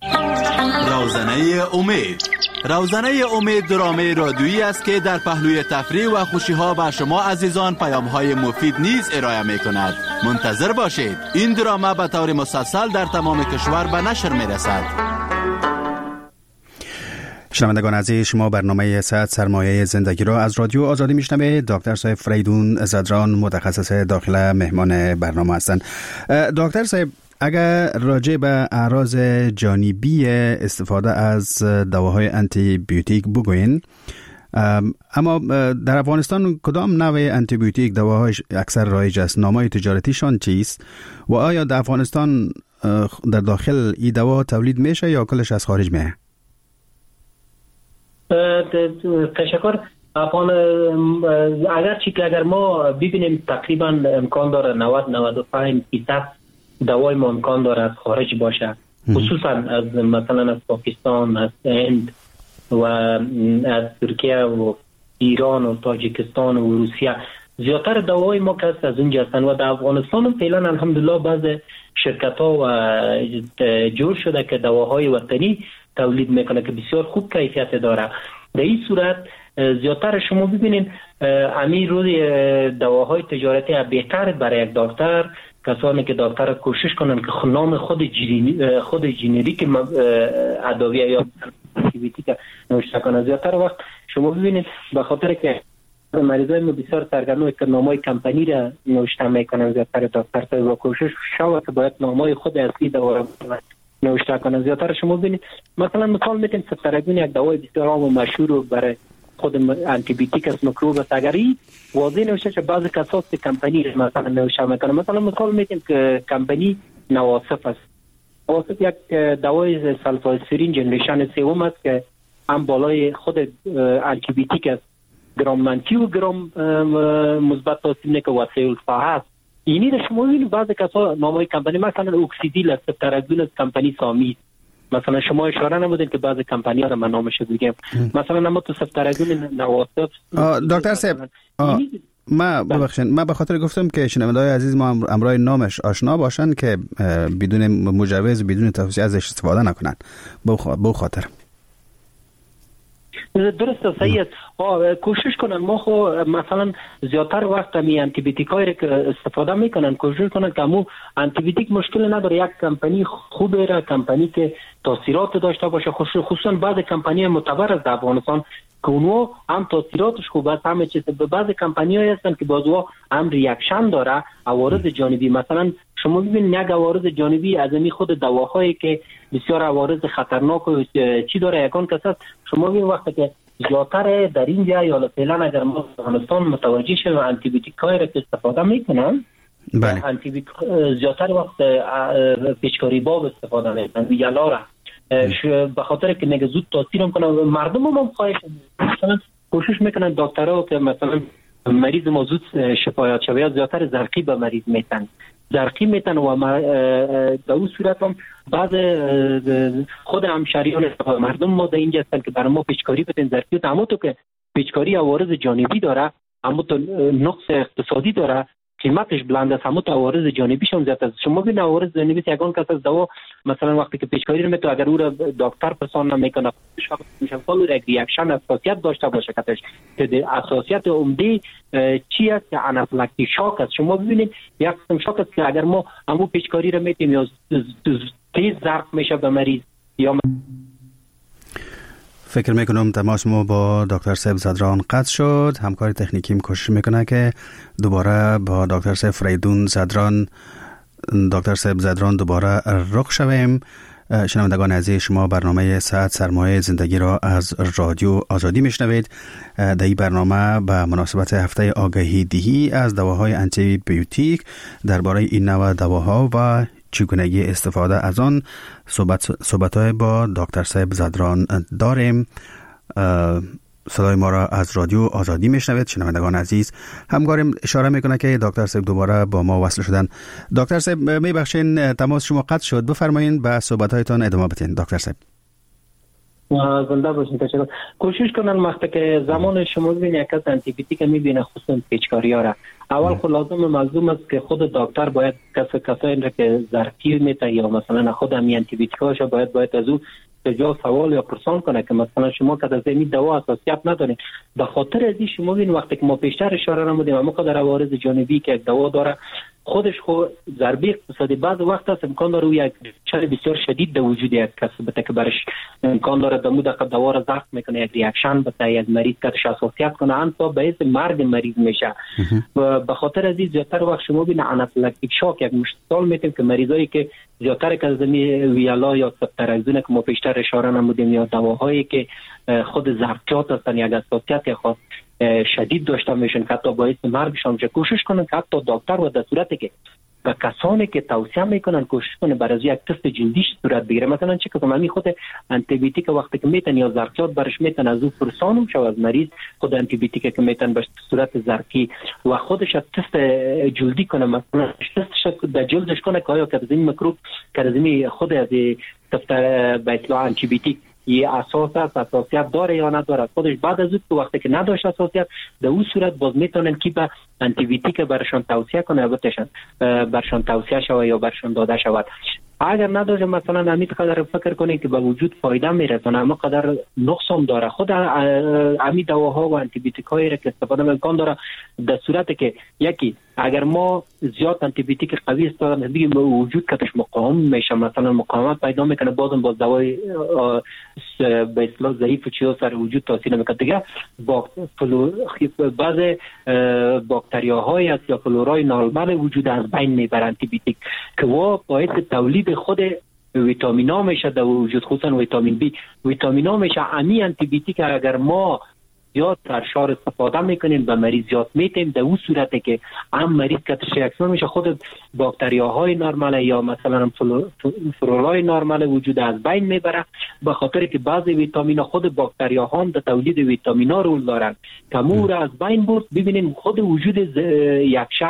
روزنه امید. روزنه امید درامه رادیویی است که در پهلوی تفریح و خوشی‌ها به شما عزیزان پیام‌های مفید نیز ارائه می‌کند. منتظر باشید. این درامه به طور مسلسل در تمام کشور به نشر می‌رسد. شنوندگان عزیز، شما برنامه صحت سرمایه زندگی را از رادیو آزادی میشنوید. دکتر صاحب فریدون زدران متخصص داخل مهمان برنامه هستند. دکتر صاحب، اگر راجع به اعراض جانبی استفاده از دواهای آنتی بیوتیک بگوین، اما در افغانستان کدام نوع آنتی بیوتیک دواهای اکثر رایج است؟ نامهای تجارتیشان چیست؟ و آیا در افغانستان در داخل این دوا تولید میشه یا کلش از خارج میه؟ تشکر. اگر ما ببینیم تقریبا امکان داره 90-95% دوای ما امکان داره از خارج باشه، خصوصا از مثلا از پاکستان، از هند و از ترکیه و ایران و تاجیکستان و روسیه. زیادتر دوای ما که از اونجا هستن و در افغانستان فعلا الحمدلله بعض شرکت ها و جور شده که دواهای وطنی تولید میکنه که بسیار خوب کیفیت داره. در این صورت زیادتر شما ببینید امیر روی دواهای تجارتی بهتر برای یک دکتر کسانی که دکتر کوشش کنن که نام خود جنریک ادویه یا آنتیبیوتیک نوشته کنن. زیادتر وقت شما ببینید به خاطر که مریضای ما بسیار سرگرم که نامای کمپانی را نوشته میکنن، زیادتر دکتر با کوشش شود که باید نامای خود اصلی دوا نوشته کنن. زیادتر شما ببینید مثلا مثال میتونیم سفترگون یک دوای بسیار عام و مشهور برای خود آنتیبیوتیک است میکروب است، اگر این واضح نوشته شه بعضی کسات کمپانی مثلا نوشته میکنه. مثلا مثال میتونیم که کمپانی نواصف است. نواصف یک دوای سلفاسفرین جنریشن سوم است که هم بالای خود آنتیبیوتیک است، گرام منفی و گرام مثبت توصیف که وسیع الفا هست. اینی رو شما ببینید بعضی کسا نامای کمپانی مثلا اوکسیدیل است، ترازون از کمپانی سامی. مثلا شما اشاره نمودید که بعضی کمپانی ها رو من نامش بگم، مثلا ما تو سفترگون نواصف. دکتر صاحب من به خاطر گفتم که شنونده‌های عزیز ما امرای نامش آشنا باشن که بدون مجوز بدون توصیه ازش استفاده نکنن. به خاطر درست صحیح است. کوشش کنن ما خو مثلا زیاتر وقت می آنتی بیوتیکایی که استفاده میکنن کوشش کنن که مو آنتی بیوتیک مشکل نداره، یک کمپانی خوبه را کمپانی که تاثیرات داشته باشه، خصوصا بعض کمپانی معتبر از افغانستان که اونو هم تاثیراتش خوب است همه چیز. به بعض کمپانی‌ها هستن که بازو هم ریاکشن داره عوارض جانبی. مثلا شما ببینید یک عوارض جانبی از این خود دواهایی که بسیار عوارض خطرناک و چی داره یکان کسات شما ببینید وقتی که زیاتر در اینجا یا فعلا اگر ما افغانستان متوجه شیم آنتی بیوتیکایی را که استفاده میکنن بله آنتی بیوتیک زیاتر وقت پیچکاری باب استفاده میکنن ویالا را به خاطر که نگه زود تاثیر میکنه. مردم هم خواهش مثلا کوشش میکنن دکترها که مثلا مریض ما زود شفایت شوه زیاتر زرقی به مریض میتن زرقی میتن و در اون صورت هم بعض خود همشهریان مردم ما در اینجا هستن که برای ما پیچکاری بتن زرقی و تو که پیچکاری عوارض جانبی داره اما تو نقص اقتصادی داره قیمتش بلند است همون عوارض جانبیش هم زیاد است. شما ببین عوارض جانبی یگان کس از دوا مثلا وقتی که پیشکاری رو میتونه اگر او را دکتر پسند نمیکنه میشه فالو ریاکشن اساسیت داشته باشه که اساسیت عمده چی است که آنافیلاکتیک شاک است. شما ببینید یک قسم شاک است که اگر ما همون پیشکاری رو میتیم یا تیز ضرب میشه به مریض یا فکر میکنم تماس ما با دکتر صاحب زدران قطع شد. همکار تکنیکیم کوشش میکنه که دوباره با دکتر صاحب فریدون زدران دوباره رخ شویم. شنوندگان عزیز شما برنامه صحت سرمایه زندگی را از رادیو آزادی میشنوید. در این برنامه به مناسبت هفته آگاهی دهی از دواهای آنتی بیوتیک درباره این نوع دواها و چگونگی استفاده از آن صحبت‌های با دکتر صاحب زدران داریم. صدای ما را از رادیو آزادی میشنوید. شنوندگان عزیز همکارم اشاره میکنه که دکتر صاحب دوباره با ما وصل شدن. دکتر صاحب میبخشین تماس شما قطع شد، بفرمایید به صحبت‌هایتان ادامه بدین. دکتر صاحب زنده باشین. تشکر. کوشش کنن وقتی که زمان شما ببینید یک از آنتی بیوتیک میبینه خصوصا پیچکاری‌ها را اول خود لازم معلوم است که خود دکتر باید کسایی را که زرقی میته یا مثلا خود هم آنتی بیوتیکاش باید از او جا سوال یا پرسان کنه که مثلا شما که از این دوا اساسیت ندارید. به خاطر از این شما ببین وقتی که ما پیشتر اشاره نمودیم اما که در عوارض جانبی که دوا داره خودش خود ضربه اقتصادی بعض وقت است امکان داره یک ریاکشن بسیار شدید در وجود یک کس بده که برش امکان داره در مدت دوا را ضبط میکنه یک ریاکشن بده یک مریض کاتش اساسیت کنه انتا باعث مرگ مریض میشه. و به خاطر از این زیاتر وقت شما ببین آنافیلاکتیک شاک یک مثال میتیم که مریضایی که زیاتر که از ویالا یا سبترازون که ما پیشتر اشاره نمودیم یا دواهایی که خود ضربات هستن یک اساسیت خاص شدید داشته میشن که حتی باعث مرگشان میشه. کوشش کنن که حتی دکتر و در صورتی که به کسانی که توصیه میکنن کوشش کنن برای یک تست جلدیش صورت بگیره. مثلا چه که من خود آنتی بیوتیک وقتی که میتن یا زرقیات برش میتن از او پرسانم شو از مریض خود آنتی بیوتیک که میتن به صورت زرقی و خودش تست جلدی کنه مثلا تستش در جلدش کنه که آیا که از این میکروب که از این خود از تست به اطلاع آنتی بیوتیک یه اساسیت داره یا نداره. خودش بعد از اون وقتی که نداشت اساسیت در اون صورت باز میتونن که به آنتی بیوتیک برشان توصیه کنه یا برشان توصیه شود یا برشان داده شود. اگر نداره مثلا همین قدر فکر کنید که به وجود فایده میرسونه اما قدر نقص داره. خود همین دواها و آنتی بیوتیکایی را که استفاده امکان داره در صورتی که یکی اگر ما زیاد آنتی بیوتیک قوی استفاده کنیم به وجود کتش مقاوم میشه مثلا مقاومت پیدا میکنه بازم باز دوای به اصطلاح ضعیف چیو سر وجود تاثیر نمیکنه دیگه. بعض باکتریاهای است یا فلورای نارمال وجود از بین میبرن آنتی بیوتیک که وا باعث تولید خود ویتامینا میشه در وجود خصوصا ویتامین بی. ویتامینا میشه امی آنتی بیوتیک اگر ما زیاد ترشار استفاده میکنیم به مریض زیاد میتیم در اون صورتی که هم مریض کاتش ریاکشن میشه خود باکتریاهای نرمال یا مثلا فلورای نرمال وجود از بین میبره به خاطر که بعضی ویتامینا خود باکتریاها هم در تولید ویتامینا رول دارن که مور از بین برد. ببینید خود وجود یک شخص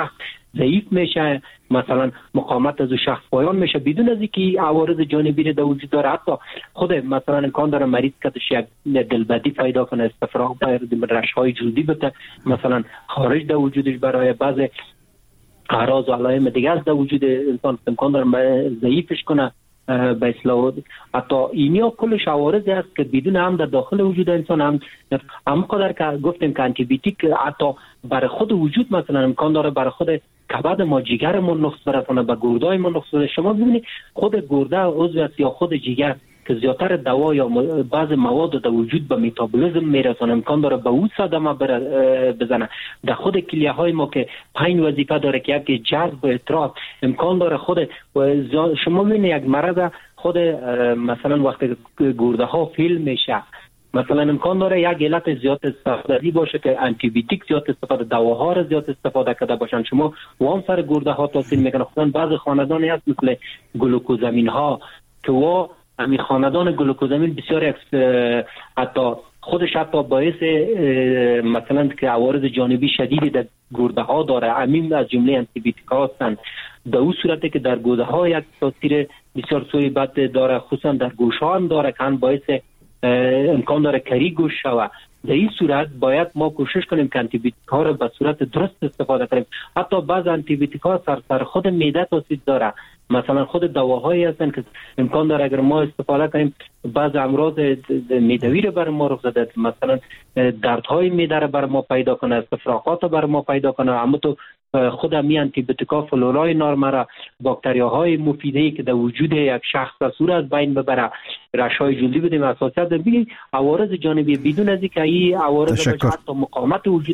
ضعیف میشه، مثلا مقاومت از شخص پایان میشه بدون از اینکه عوارض جانبی در وجود داره. حتی خود مثلا امکان داره مریض کدش یک دلبدی پیدا کنه، استفراغ رشهای جلدی بده، مثلا خارج در وجودش برای بعض اعراض و علائم دیگه از در وجود انسان امکان داره ضعیفش کنه. به اصطلاح حتی اینیا کلش عوارضی است که بدون هم در داخل وجود انسان هم قدر که گفتیم که آنتی بیوتیک حتی برای خود وجود مثلا امکان داره برای خود کبد ما، جگر ما نقص برسونه، به گردای ما نقص برسونه. شما ببینید خود گرده عضو است یا خود جگر که زیاتر دوا یا بعض مواد در وجود به متابولیسم میرسونه، امکان داره به اون صدمه بزنه. در خود کلیه های ما که 5 وظیفه داره که یکی جذب و اطراف، امکان داره خود شما ببینید یک مرض خود مثلا وقتی گرده ها فیل میشه مثلا امکان داره یک علت زیاد استفاده باشه که آنتی بیوتیک زیاد استفاده، دواها را زیاد استفاده کرده باشن. شما وام سر گرده ها تاثیر میکنه. خصوصا بعضی خاندانی هست مثل گلوکوزامین ها که همین خاندان گلوکوزامین بسیار حتی خودش حتی باعث مثلا که عوارض جانبی شدیدی در گرده ها داره، همین از جمله آنتی بیوتیک هستن. در اون صورتی که در گرده ها یک تاثیر بسیار سوی بد داره، خصوصا در گوش ها هم داره که باعث امکان داره کری گوش شود. در این صورت باید ما کوشش کنیم که آنتی بیوتیک ها را به صورت درست استفاده کنیم. حتی بعض آنتی بیوتیک ها سر خود معده تاثیر داره، مثلا خود دواهایی هستن که امکان داره اگر ما استفاده کنیم بعض امراض معدوی رو بر ما رخ داده، مثلا دردهای معده رو بر ما پیدا کنه، استفراغات رو بر ما پیدا کنه. اما تو خود می آنتی بیوتیکا فلورای نرمه، باکتریاهای مفیدی که در وجود یک شخص صورت از بین ببره، رشهای جلدی بدیم اساسیت بگیم عوارض جانبی بدون از اینکه این عوارض حتی مقاومت وجود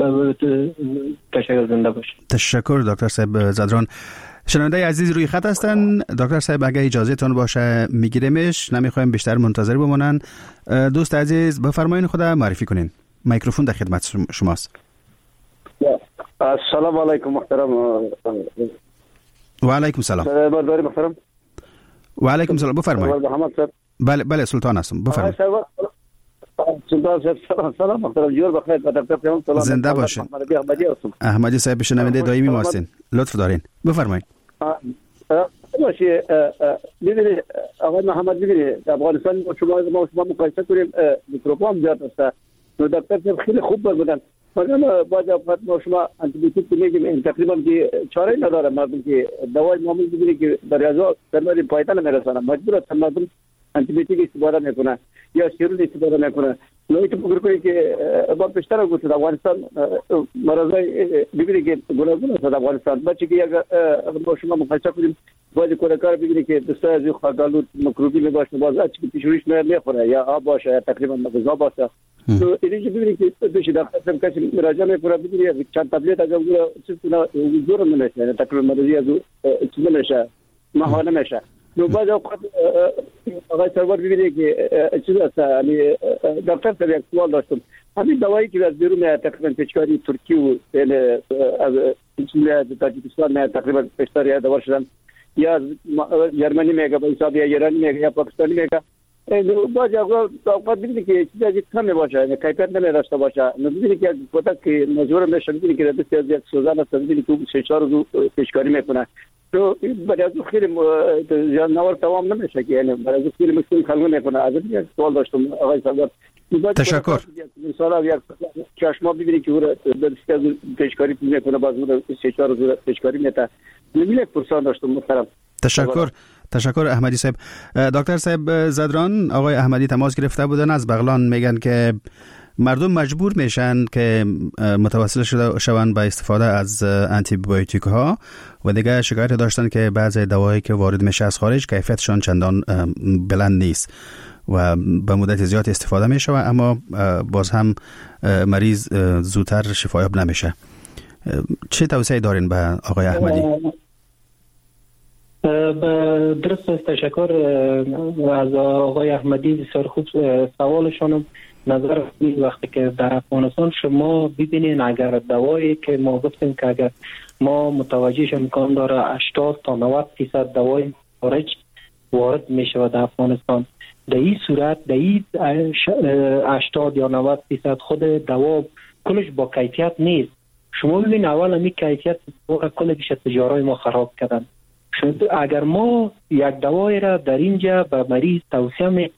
تشکر زنده باشه. تشکر دکتر صاحب زدران. شنونده عزیز روی خط هستن. دکتر صاحب اگه اجازه تون باشه میگیریمش، نمیخوایم بیشتر منتظر بمونن. دوست عزیز بفرمایید خود معرفی کنین. میکروفون در خدمت شماست. السلام علیکم محترم. و علیکم سلام. برداری محترم. و علیکم سلام. بفرمایید. محمد صاحب. بله سلطان هستم. بفرمایید. سلطان صاحب سلام محترم. جور بخیر. دکتر سلام. زنده باشین. احمدی صاحب شنونده دائمی ما هستین. لطف دارین. بفرمایید. باشه ببینید آقای محمد، ببینید افغانستان ما شما مقایسه کنیم میکروبام زیاد است. نو دکتر صاحب خیلی خوب بودن، مگر بعضی اوقات ما شما آنتی بیوتیک میگیم تقریبا که چاره نداره مردم که دوای معمولی بگیره که در ازا درمانی پایدار نمیرسونه، مجبور است مردم آنتی بیوتیک استفاده میکنه یا سیرون استفاده میکنه. نوعی تو فکر کنید که با بیشتر گفت افغانستان مرضای ببینید که گوناگون است افغانستان. بچه که یک ما شما مقایسه کنیم بعضی کارکار ببینید که دسته از خاردالو میکروبی میباشه، باز اچ که پیشوریش میخوره یا آب باشه یا تقریبا غذا باشه. تو اینجا ببینید که دوشی دفتر کسی مراجعه میکنه ببینید چند تبلیغ از اون چیزا زور نمیشه، تقریبا مریضی از چیز نمیشه، ماهانه نمیشه. نو بعد اوقات آقای سرور ببینید که چیز است. یعنی دکتر صاحب یک سوال داشتم، همین دوایی که از بیرون تقریبا پیشکاری ترکیه و از تاجیکستان تقریبا پیشکاری دوا شدن، یا جرمنی میگه به حساب یا ایرانی میگه یا پاکستانی میگه، بعضی اوقات ببینید که چیزی کم باشه، کیفیت نمیداشته باشه. ببینید که کودک که مجبور میشه ببینید که دستی از یک سوزن است، ببینید که 3-4 روز پیشکاری میکنه. تو برای از خیلی زیاد نوار تمام نمیشه که یعنی برای از خیلی مشکل خلق میکنه. از یک سوال داشتم آقای سردار. تشکر. مثلا یک چشما ببینید که دستی از پیشکاری میکنه، باز 3-4 روز پیشکاری میته. یک پرسان داشتم محترم. تشکر احمدی صاحب. دکتر صاحب زدران آقای احمدی تماس گرفته بودن از بغلان، میگن که مردم مجبور میشن که متوسل شوند به استفاده از آنتی بیوتیک ها و دیگه شکایت داشتن که بعضی دوایی که وارد میشه از خارج کیفیتشان چندان بلند نیست و به مدت زیاد استفاده میشه اما باز هم مریض زودتر شفایاب نمیشه. چه توصیه دارین به آقای احمدی؟ درست است. تشکر از آقای احمدی، بسیار خوب سوالشون. نظر وقتی که در افغانستان شما ببینین اگر دوایی که ما گفتیم که اگر ما متوجهش امکان داره 80 تا 90% دوای خارج وارد میشه در افغانستان، در این صورت در این 80 یا 90% خود دوا کلش با کیفیت نیست. شما ببین اول همی کیفیت کل بیش تجارای ما خراب کردن. اگر ما یک دوایی را در اینجا به مریض توصیه می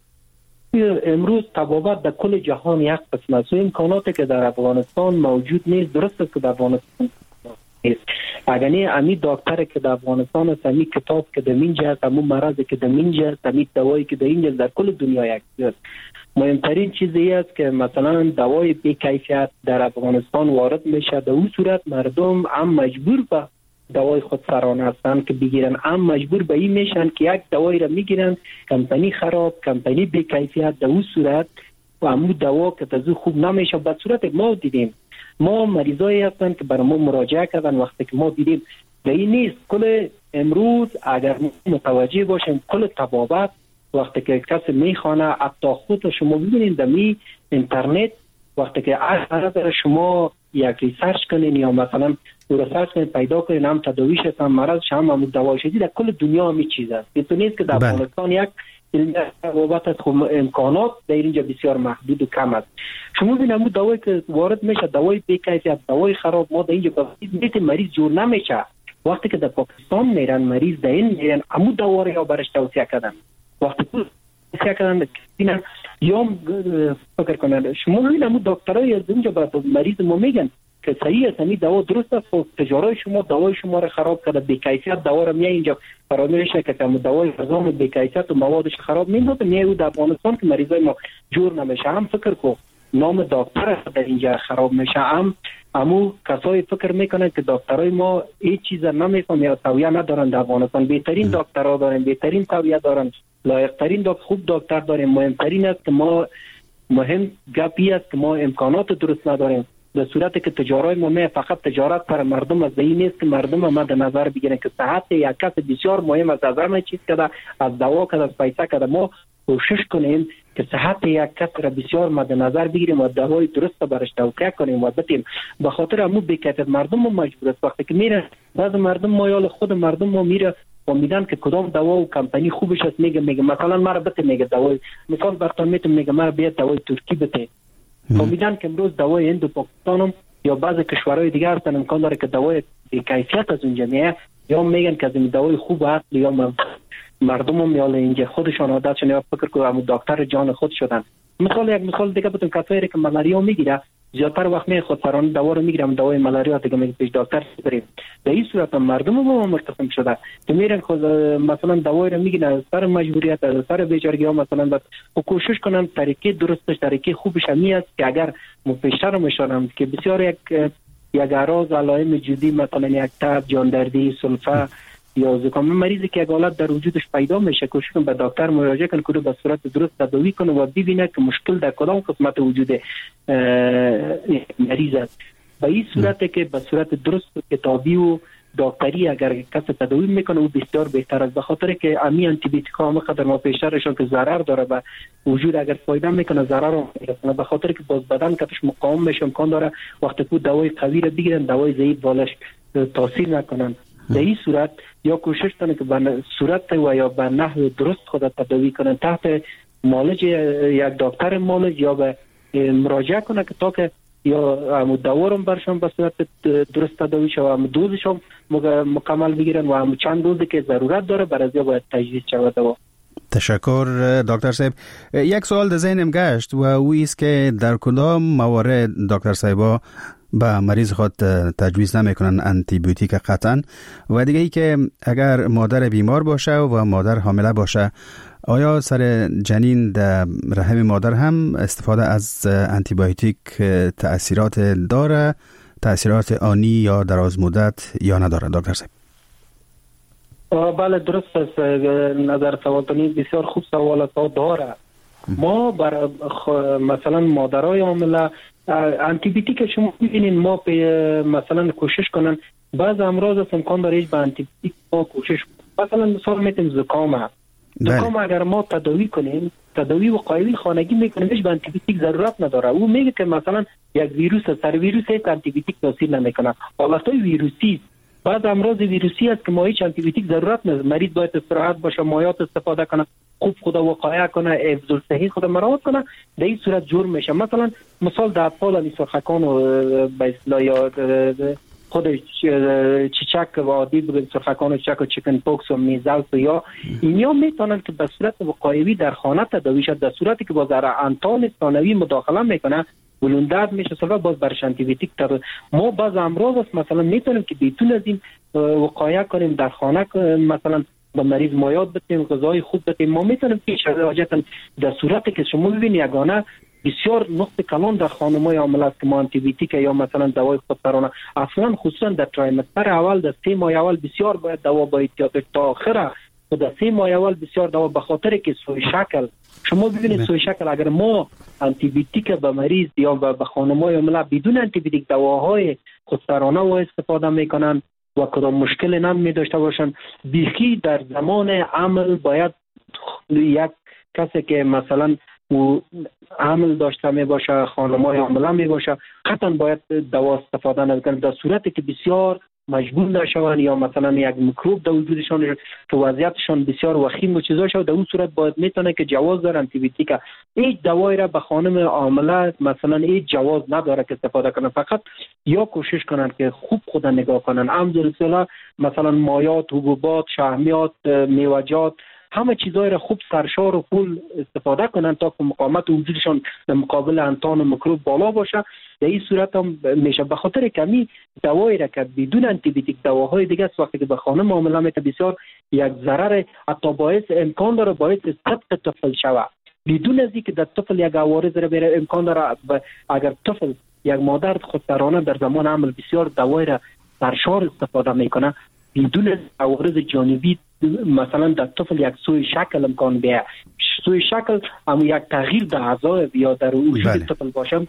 امروز طبابت در کل جهان یک قسم است و امکاناتی که در افغانستان موجود نیست. درست است که در افغانستان نیست. اگر نه امی دکتر که در افغانستان است، امی کتاب که در اینجا است، امی مرض که در اینجا است، امی دوایی که در اینجا در کل دنیا یک است. مهمترین چیزی است که مثلا دوای بی کیفیت در افغانستان وارد میشه، در اون صورت مردم هم مجبور به دوای خود سرانه هستند که بگیرن، هم مجبور به این میشن که یک دوایی را میگیرن کمپانی خراب، کمپانی بی کیفیت. در اون صورت و همون دوا که تازه خوب نمیشه. به صورت ما دیدیم، ما مریضایی هستند که برای ما مراجعه کردن، وقتی که ما دیدیم در این نیست. کل امروز اگر متوجه باشیم کل طبابت وقتی که کسی میخوانه، حتی خود شما ببینید در اینترنت وقتی که از شما یک ریسرچ کنین یا مثلا ریسرچ کنین پیدا کنین، هم تداویش هست، هم مرضش، هم دواش هست، در کل دنیا همی چیز است. این تو نیست که در افغانستان یک بابت از امکانات در اینجا بسیار محدود و کم است. شما ببینید دوایی که وارد میشه، دوای بی کیفیت، دوای خراب، ما در اینجا مریض جور نمیشه. وقتی که در پاکستان میرن مریض در این میرن همون دواره یا برش توصیه کردن، وقتی توصیه کردن یا فکر کنن. شما ببینید همون دکترای از اینجا به مریض ما میگن که صحیح است، همین دوا درست است، تجارت شما دوای شما را خراب کرده، بی کیفیت دوا را میای اینجا فراموش که همون دوای نظام بی کیفیت و موادش خراب میشه، میای در افغانستان که مریضای ما جور نمیشه. هم فکر کو نام دکتر در اینجا خراب میشه، همو کسایی فکر میکنن که دکترای ما هیچ چیز نمیفهمن یا تویه ندارن. در افغانستان بهترین دکترها دارن، بهترین تویه دارن، لایق‌ترین خوب دکتر داریم. مهمترین است که ما مهم گپی است که ما امکانات درست نداریم. در صورتی که تجارت ما فقط تجارت پر مردم از این نیست که مردم ما در نظر بگیرن که صحت یک کس بسیار مهم است. از هر چیز که از دوا که از پیسه که ما کوشش کنیم که صحت یک کس را بسیار مد نظر بگیریم و دوای درست برش توقیع کنیم و بدیم. به خاطر همون بی‌کیفیت مردم ما مجبور است وقتی که میره بعض مردم ما یا خود مردم ما میره و میدن که کدام دوا و کمپانی خوبش است، میگه مثلا مرا بده، میگه دوای مثال براتون میگه مرا بیاد دوای ترکی بده. میدن که امروز دوای هند و پاکستان یا بعضی کشورهای دیگه هستن امکان داره که دوای بی‌کیفیت از اونجا میاد، یا میگن که از این دوای خوب است یا مردم هم یا اینجا خودشان عادت شدن یا فکر کنم همون دکتر جان خود شدن. یک مثال دیگه بتون کسایی که ملاریا میگیره زیادتر وقت می خود سرانه دوا رو میگیرم، دوای ملاریا دیگه میگه پیش دکتر بریم. در این صورت مردم ما مرتکب شده که میرن خود مثلا دوای رو میگیرن از سر مجبوریت، از سر بیچارگی ها مثلا بعد کوشش کنن طریقه درستش طریقه خوبش همی است که اگر پیشتر میشونم که بسیار یک اعراض علائم جدی مثلا یک تب، جان دردی، سلفه یا زکام مریضی که یک حالت در وجودش پیدا میشه کوشش کنه به دکتر مراجعه کنه که به صورت درست تداوی کنه و ببینه که مشکل در کدام قسمت وجود مریض است. به این صورت که به صورت درست کتابی و دکتری اگر کسی تداوی میکنه او بسیار بهتر است، به خاطر که امی آنتی بیوتیک ها مقدار ما پیشترشون که ضرر داره و وجود اگر فایده میکنه ضرر رو میرسونه، به خاطر که باز بدن کفش مقاوم میشه امکان داره وقتی که دوای قوی رو بگیرن دوای ضعیف بالش تاثیر نکنن. در این صورت یا کوشش کنه که به صورت و یا به نحو درست خود تداوی کنن تحت معالج یک دکتر معالج یا به مراجعه کنه که تا که یا هم دوارم برشون به صورت درست تداوی شود و هم دوزشون مکمل بگیرن و هم چند دوزی که ضرورت داره برای یا باید تجویز شود دوا. تشکر دکتر صاحب. یک سوال در ذهنم گشت و او است که در کدام موارد دکتر صاحبا با مریض خود تجویز نمیکنن آنتی بیوتیک قطعا، و دیگه ای که اگر مادر بیمار باشه و مادر حامله باشه آیا سر جنین در رحم مادر هم استفاده از آنتی بیوتیک تأثیرات داره، تأثیرات آنی یا دراز مدت یا نداره دکتر صاحب؟ بله درست است، نظر سوالتونی بسیار خوب سوالات داره. ما بر مثلا مادرای حامله آنتی بیوتیک شما ببینید ما مثلا کوشش کنن بعض امراض است امکان داره به آنتی بیوتیک ما کوشش مثلا مثال میتونیم زکام اگر ما تداوی کنیم تداوی وقایوی خانگی میکنیم هیچ به آنتی بیوتیک ضرورت نداره. او میگه که مثلا یک ویروس سر ویروس هیچ آنتی بیوتیک تاثیر نمیکنه، حالتای ویروسی بعض امراض ویروسی است که ما هیچ آنتی بیوتیک ضرورت نداره، مریض باید استراحت باشه، مایعات استفاده کنه. خوب خود وقایع کنه، حفظ الصحی خود مراعات کنه، در این صورت جرم میشه. مثلا مثال در اطفال سرخکان و به اصطلاح یا خود چیچک و عادی بگیم سرخکان و چیچک و چیکن پوکس و میزلز یا اینیا میتونن که به صورت وقایوی در خانه تداوی شد. در صورتی که باز در انتان ثانوی مداخله میکنه ولوندت میشه سبب باز برش آنتیبیوتیک تر. ما باز امراض است مثلا میتونیم که بیتون از این وقایع کنیم در خانه، مثلا با مریض مایات بدیم، غذای خوب بدیم. ما میتونیم که شجاعتا در صورتی که شما ببینید یگانه بسیار نقطه کلان در خانم‌های حامله است که ما آنتیبیوتیک یا مثلا دوای خودسرانه اصلا خصوصا در تریمستر اول در 3 ماه اول بسیار باید دوا باید تا آخره و در 3 ماه اول بسیار دوا، به خاطر که سوی شکل شما ببینید سوی شکل اگر ما آنتیبیوتیک به مریض یا به خانم‌های حامله بدون آنتیبیوتیک دواهای خودسرانه و استفاده میکنن و کدام مشکل نمی داشته باشن، بیخی در زمان عمل باید یک کسی که مثلا و عمل داشته می باشه، خانم‌های حامله می باشه، قطعا باید دوا استفاده نکنه. در صورتی که بسیار مجبور نشون یا مثلا یک میکروب در وجودشان تو وضعیتشان بسیار وخیم و چیزا شد، در اون صورت باید میتونه که جواز داره آنتیبیوتیک هیچ دوایی را به خانم حامله مثلا هیچ جواز نداره که استفاده کنه. فقط یا کوشش کنن که خوب خود نگاه کنن، امثال مثلا مایات، حبوبات، شحمیات، میوه‌جات، همه چیزای را خوب سرشار و فول استفاده کنن تا که مقاومت وجودشان در مقابل انتان و میکروب بالا باشه. در این صورت هم میشه. به خاطر کمی دوایی را که بدون آنتیبیوتیک دواهای دیگه است وقتی که به خانم حامله میته بسیار یک ضرر حتی باعث امکان داره باعث سقط طفل شوه بدون از اینکه در طفل یک عوارض را بره. امکان داره اگر طفل یک مادر خودسرانه در زمان حمل بسیار دوایی را سرشار استفاده میکنه بدون عوارض جانبی، مثلا در طفل یک سوی شکل امکان بیه، سوی شکل هم یک تغییر در اعضای یا در وجود طفل باشه،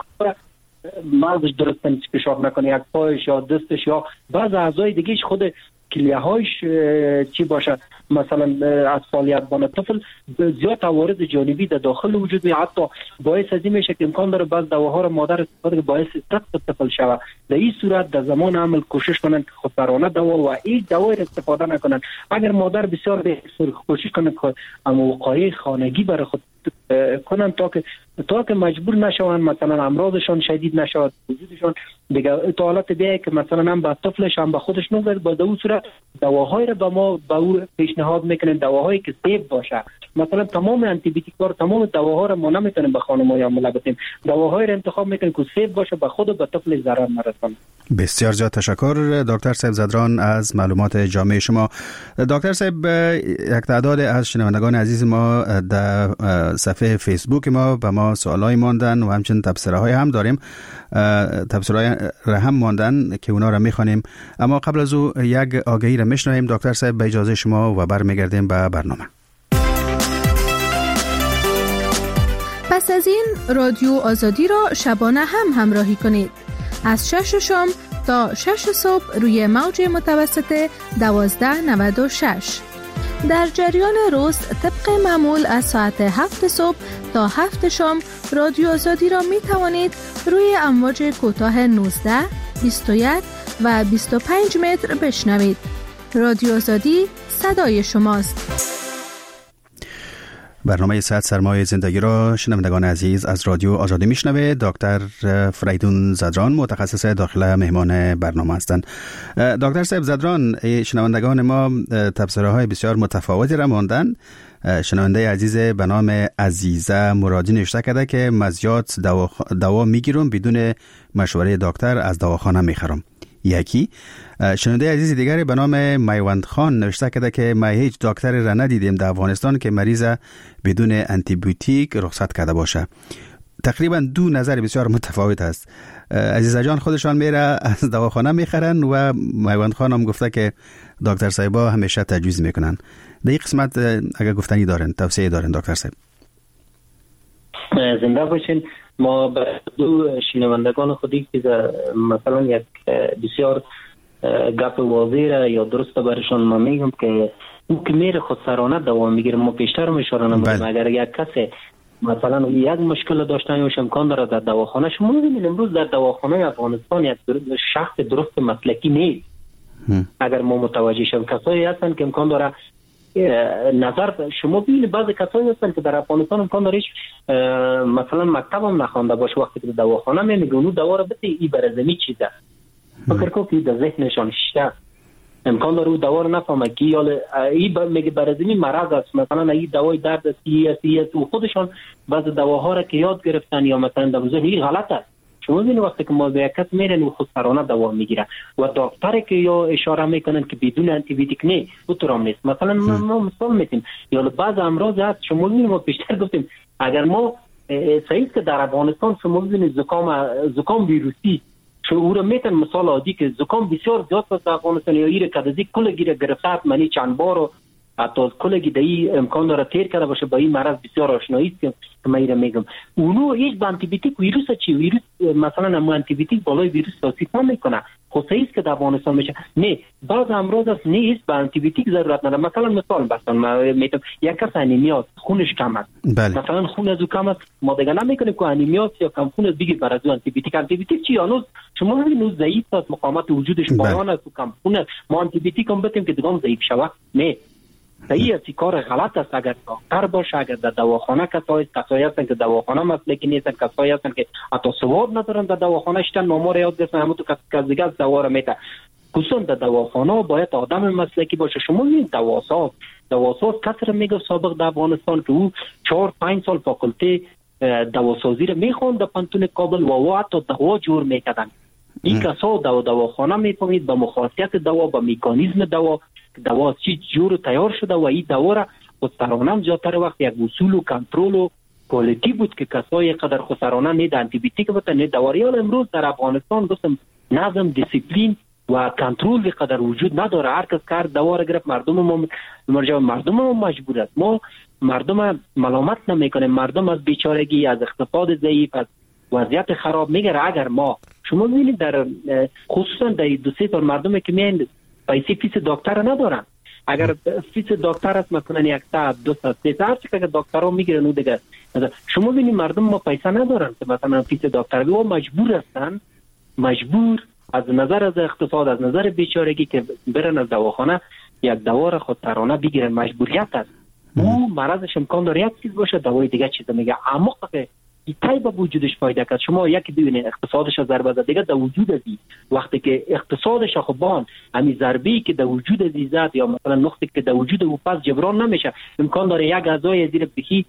مغزش درست پیشرفت نکنه، یک پایش یا دستش یا بعض اعضای دیگهش خود کلیه‌هایش چی باشه مثلا از فعالیت بانه طفل زیاد عوارض جانبی در داخل وجود می، حتی باعث از این میشه که امکان داره بعض دواها را مادر استفاده که باعث سقط طفل شوه. در این صورت در زمان حمل کوشش کنن که خودسرانه دوا و این دوا را استفاده نکنن. اگر مادر بسیار کوشش کنه که وقایع خانگی برای خود کنن تا که مجبور نشون مثلا امراضشان شدید نشود، وجودشان دیگه تا حالت بیایی که مثلا هم به طفلش هم به خودش نوزد. با در اون صورت دواهایی را به ما به او پیشنهاد میکنن، دواهایی که سیف باشه. مثلا تمام آنتیبیوتیک‌ها رو تمام دواها را ما نمیتونیم به خانم‌های حامله بدیم، دواهایی را انتخاب میکنیم که سیف باشه به خود و به طفل ضرر نرسونه. بسیار زیاد تشکر دکتر صاحب زدران از معلومات جامع شما. دکتر صاحب یک تعداد از شنوندگان عزیز ما در صفحه فیسبوک ما به ما سوالای ماندن و همچنین تبصره‌های هم داریم، تبصره‌های هم ماندن که اونا را می‌خوانیم، اما قبل از او یک آگهی را میشنویم دکتر صاحب به اجازه شما و برمیگردیم به برنامه. پس از این رادیو آزادی را شبانه هم همراهی کنید از 6 شام تا 6 صبح روی موج متوسط 1296. در جریان روز طبق معمول از ساعت 7 صبح تا 7 شام رادیو آزادی را می توانید روی امواج کوتاه 19، 21 و 25 متر بشنوید. رادیو آزادی صدای شماست. برنامه صحت سرمایه زندگی را شنوندگان عزیز از رادیو آزادی میشنوه. دکتر فریدون زدران متخصص داخله مهمان برنامه هستند. دکتر صاحب زدران، شنوندگان ما تبصره های بسیار متفاوتی را ماندن. شنونده عزیز به نام عزیزه مرادی نوشته کرده که مزیات دوا میگیرم بدون مشوره دکتر از دواخانه میخرم. یکی شنونده عزیز دیگری به نام میوند خان نوشته کرده که ما هیچ دکتری را ندیدیم در افغانستان که مریض بدون آنتیبیوتیک رخصت کرده باشه. تقریبا دو نظر بسیار متفاوت است. عزیزه جان خودشان میره از دواخانه میخرن و میوند خان هم گفته که دکتر صاحبا همیشه تجویز میکنن. در این قسمت اگر گفتنی دارن، توصیه دارن دکتر صاحب؟ زنده باشین. ما به دو شنوندگان خودی که مثلا یک بسیار گپ واضح را یا درست برشان ما میگم که او که میره خودسرانه دوا میگیره. ما پیشتر میشاره نمیدیم اگر یک کسی مثلا یک مشکل داشتن یا امکان داره در دواخانه، شما میبینید امروز در دواخانه افغانستان یک شخص درست مسلکی نیست. اگر ما متوجه شیم کسایی هستن که امکان داره نظر شما ببینید بعضی کسایی هستن که در افغانستان امکان داره مثلا مکتب هم نخوانده باشه، وقتی که دواخانه میگه اونو دوا رو بده این برزمی چیزه، فکر کنم که در ذهنشان شته امکان داره اون دوا رو نفهمه که این میگه برزمی مرض است، مثلا این دوای درد است و خودشان بعض دواها رو که یاد گرفتن یا مثلا در ذهن این غلط است. شما ببینید وقتی که ما به یک کس میرن و خودسرانه دوا میگیره و دکتر که یا اشاره میکنن که بدون آنتی بیوتیک نه اونطورام نیست. مثلا ما مثال میتیم یا بعض امراض هست شما ببینید ما پیشتر گفتیم اگر ما صحیح که در افغانستان شما ببینید زکام ویروسی او رو میتن مثال عادی که زکام بسیار زیاد است در افغانستان یا ایره کدازی کلگی رو گرفته منی چند بار و حتی از کلگی دایی امکان داره تیر کرده باشه با این مرض بسیار آشنایی است که من ایره میگم اونو هیچ با آنتی بیوتیک ویروس چی ویروس مثلا هم آنتی بیوتیک بالای ویروس توصیف نمیکنه خود صحیح است که در افغانستان میشه نه بعض امراض است نیست با آنتی بیوتیک ضرورت نداره. مثلا مثال بستن میتم یک کس انیمیا خونش کم است مثلا خون از او کم است ما دیگه نمیکنیم که انیمیا یا کم خون است بگید برای آنتی بیوتیک چی هنوز شما ببینید ضعیف است مقاومت وجودش پایان است و کم خون است ما آنتی بیوتیک هم بدیم که دیگه ضعیف شود نه صحیح است کار غلط است. اگر دکتر باشه اگر در دواخانه کسایی هستن که دواخانه مسلکی نیستن کسایی هستن که حتی سواد ندارن در دواخانه شتن نامور یاد گرفتن همون تو کس دیگه از دوا رو میته خصوصا در دواخانه باید آدم مسلکی باشه. شما این دواساز کسی رو میگه سابق در افغانستان که او 4-5 سال فاکولته دواسازی رو میخوند در پانتون کابل و حتی دوا جور میکردن. این کسا دواخانه میفهمید با مخاصیت دوا با مکانیزم دوا چی جور تیار شده و این دوا را خودسرانه زیادتر وقت یک اصول و کنترل و کوالیتی بود که کسای قدر خودسرانه نه آنتی بیوتیک بودن نه دواریال. امروز در افغانستان گفتم نظم دیسیپلین و کنترل به قدر وجود نداره. هر کس کار دوا را گرفت مردم ما مجبور است. ما مردم ملامت نمیکنیم، مردم از بیچارگی از اقتصاد ضعیف از وضعیت خراب میگه. اگر ما شما ببینید در خصوصا در 2-3 سال مردمی که میان پیسه فیس دکتر ندارن، اگر فیس دکتر است مثلا 1 ساعت 2 ساعت 3 ساعت که دکترها میگیرن و دیگه شما ببینید مردم ما پیسه ندارن که مثلا فیس دکتر و مجبور از نظر از اقتصاد از نظر بیچارگی که برن از دواخانه یک دوا را خودسرانه بگیرن. مجبوریت است. او مرضش امکان داره یک چیز باشه دوای دیگه چیز میگه اما ایتای با وجودش فایده کرد. شما یکی ببینید اقتصادش ضربه زد دیگه در وجود ازی وقتی که اقتصادش خوبان همین ضربه‌ای که در وجود ازی زد یا مثلا نقطه که در وجود او پس جبران نمیشه امکان داره یک اعضای زیر بخی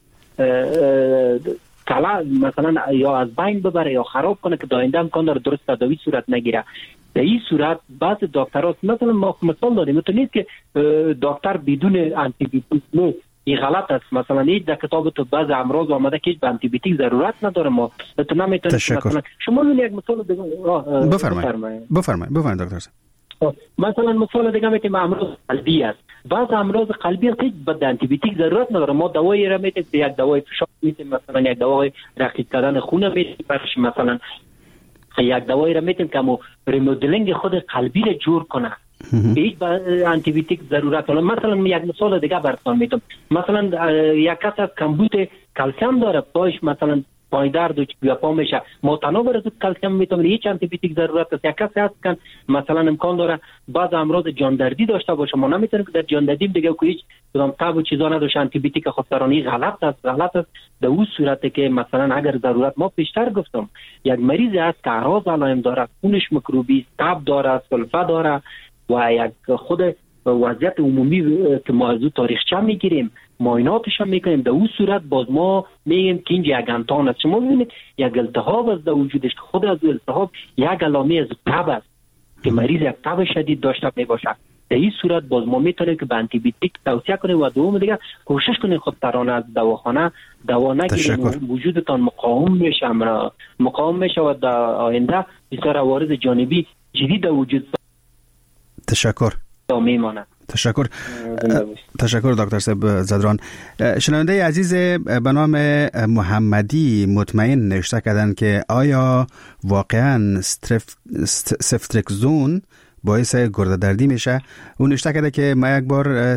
کلا مثلا یا از بین ببره یا خراب کنه که داینده امکان داره درست تداوی صورت نگیره. در این صورت بعض دکترها مثلا ما مثال دادیم تو نیست که دکتر بدون آنتی بیوتیک این غلط است. مثلا این در کتاب تو بعض امراض آمده که به آنتی بیوتیک ضرورت نداره. ما تو نمیتونید مثلا شما یک مثال دیگه بفرمایید دکتر صاحب. مثلا مثال دیگه میگم امراض قلبی است. بعض امراض قلبی است که به آنتی بیوتیک ضرورت نداره. ما دوایی را میتیم یک دوای فشار میتیم مثلا یک دوای رقیق کردن خون میتیم مثلا یک دوایی را میتیم که ریمودلینگ خود قلبی را جور کنه. هیچ آنتی بیوتیک ضرورت نداره. مثلا یک مثال دیگه براتون میتونم مثلا یک کس از کمبود کلسیم داره پایش مثلا پای درد و پا میشه متناوب از کلسیم میتونه هیچ آنتی بیوتیک ضرورت است. یک کسی هست که مثلا امکان داره بعض امراض جاندردی داشته باشه ما نمیتونیم که در جاندردی دیگه که هیچ کدام تاب و چیزا نداشه آنتی بیوتیک خودسرانه غلط است. در اون صورتی که مثلا اگر ضرورت ما پیشتر گفتم یک مریض هست که اعراض علائم داره خونش میکروبی تب داره سلفه داره و یک خود وضعیت عمومی که ما از او تاریخچه میگیریم معایناتش هم میکنیم در اون صورت باز ما میگیم که اینجا یک انتان است. شما ببینید یک التهاب از در وجودش که خود از التهاب یک علامه از تب است که مریض یک تب شدید داشته میباشه. در این صورت باز ما میتونیم که به آنتی بیوتیک توصیه کنیم و دوم دیگه کوشش کنیم خودسرانه از دواخانه دوا نگیریم. وجودتان مقاوم میشه و در آینده بسیار عوارض جانبی جدید در وجود تشکر دکتر صاحب زدران. شنونده عزیز به نام محمدی مطمئن نوشته کردن که آیا واقعا سفترکزون باعث گرده دردی میشه. اون نشته کرده که ما یک بار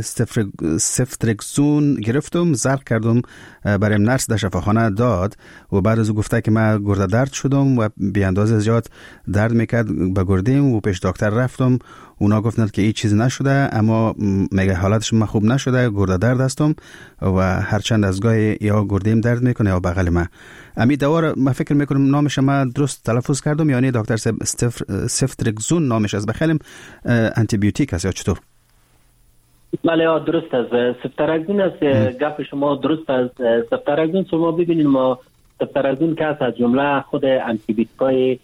سفترکزون گرفتم، زرق کردم، برایم نرس در شفاخانه داد و بعد از او گفته که من گرده درد شدم و بی اندازه زیاد درد میکرد به گردیم و پیش دکتر رفتم. اونا گفتند که هیچ چیز نشده، اما میگه حالتش من خوب نشده، گرده درد هستم و هرچند از گاهی یا گردیم درد میکنه یا بغل من. امی دوا را من فکر میکنم نامش من درست تلفظ کردم، یعنی دکتر سفترکزون نامش از بخیلم آنتی بیوتیک است یا چطور؟ بله درست است. سفترکزون است. گپ شما درست است. سفترکزون شما ببینید، ما سفترکزون که از جمله خود آنتی بیوتیکای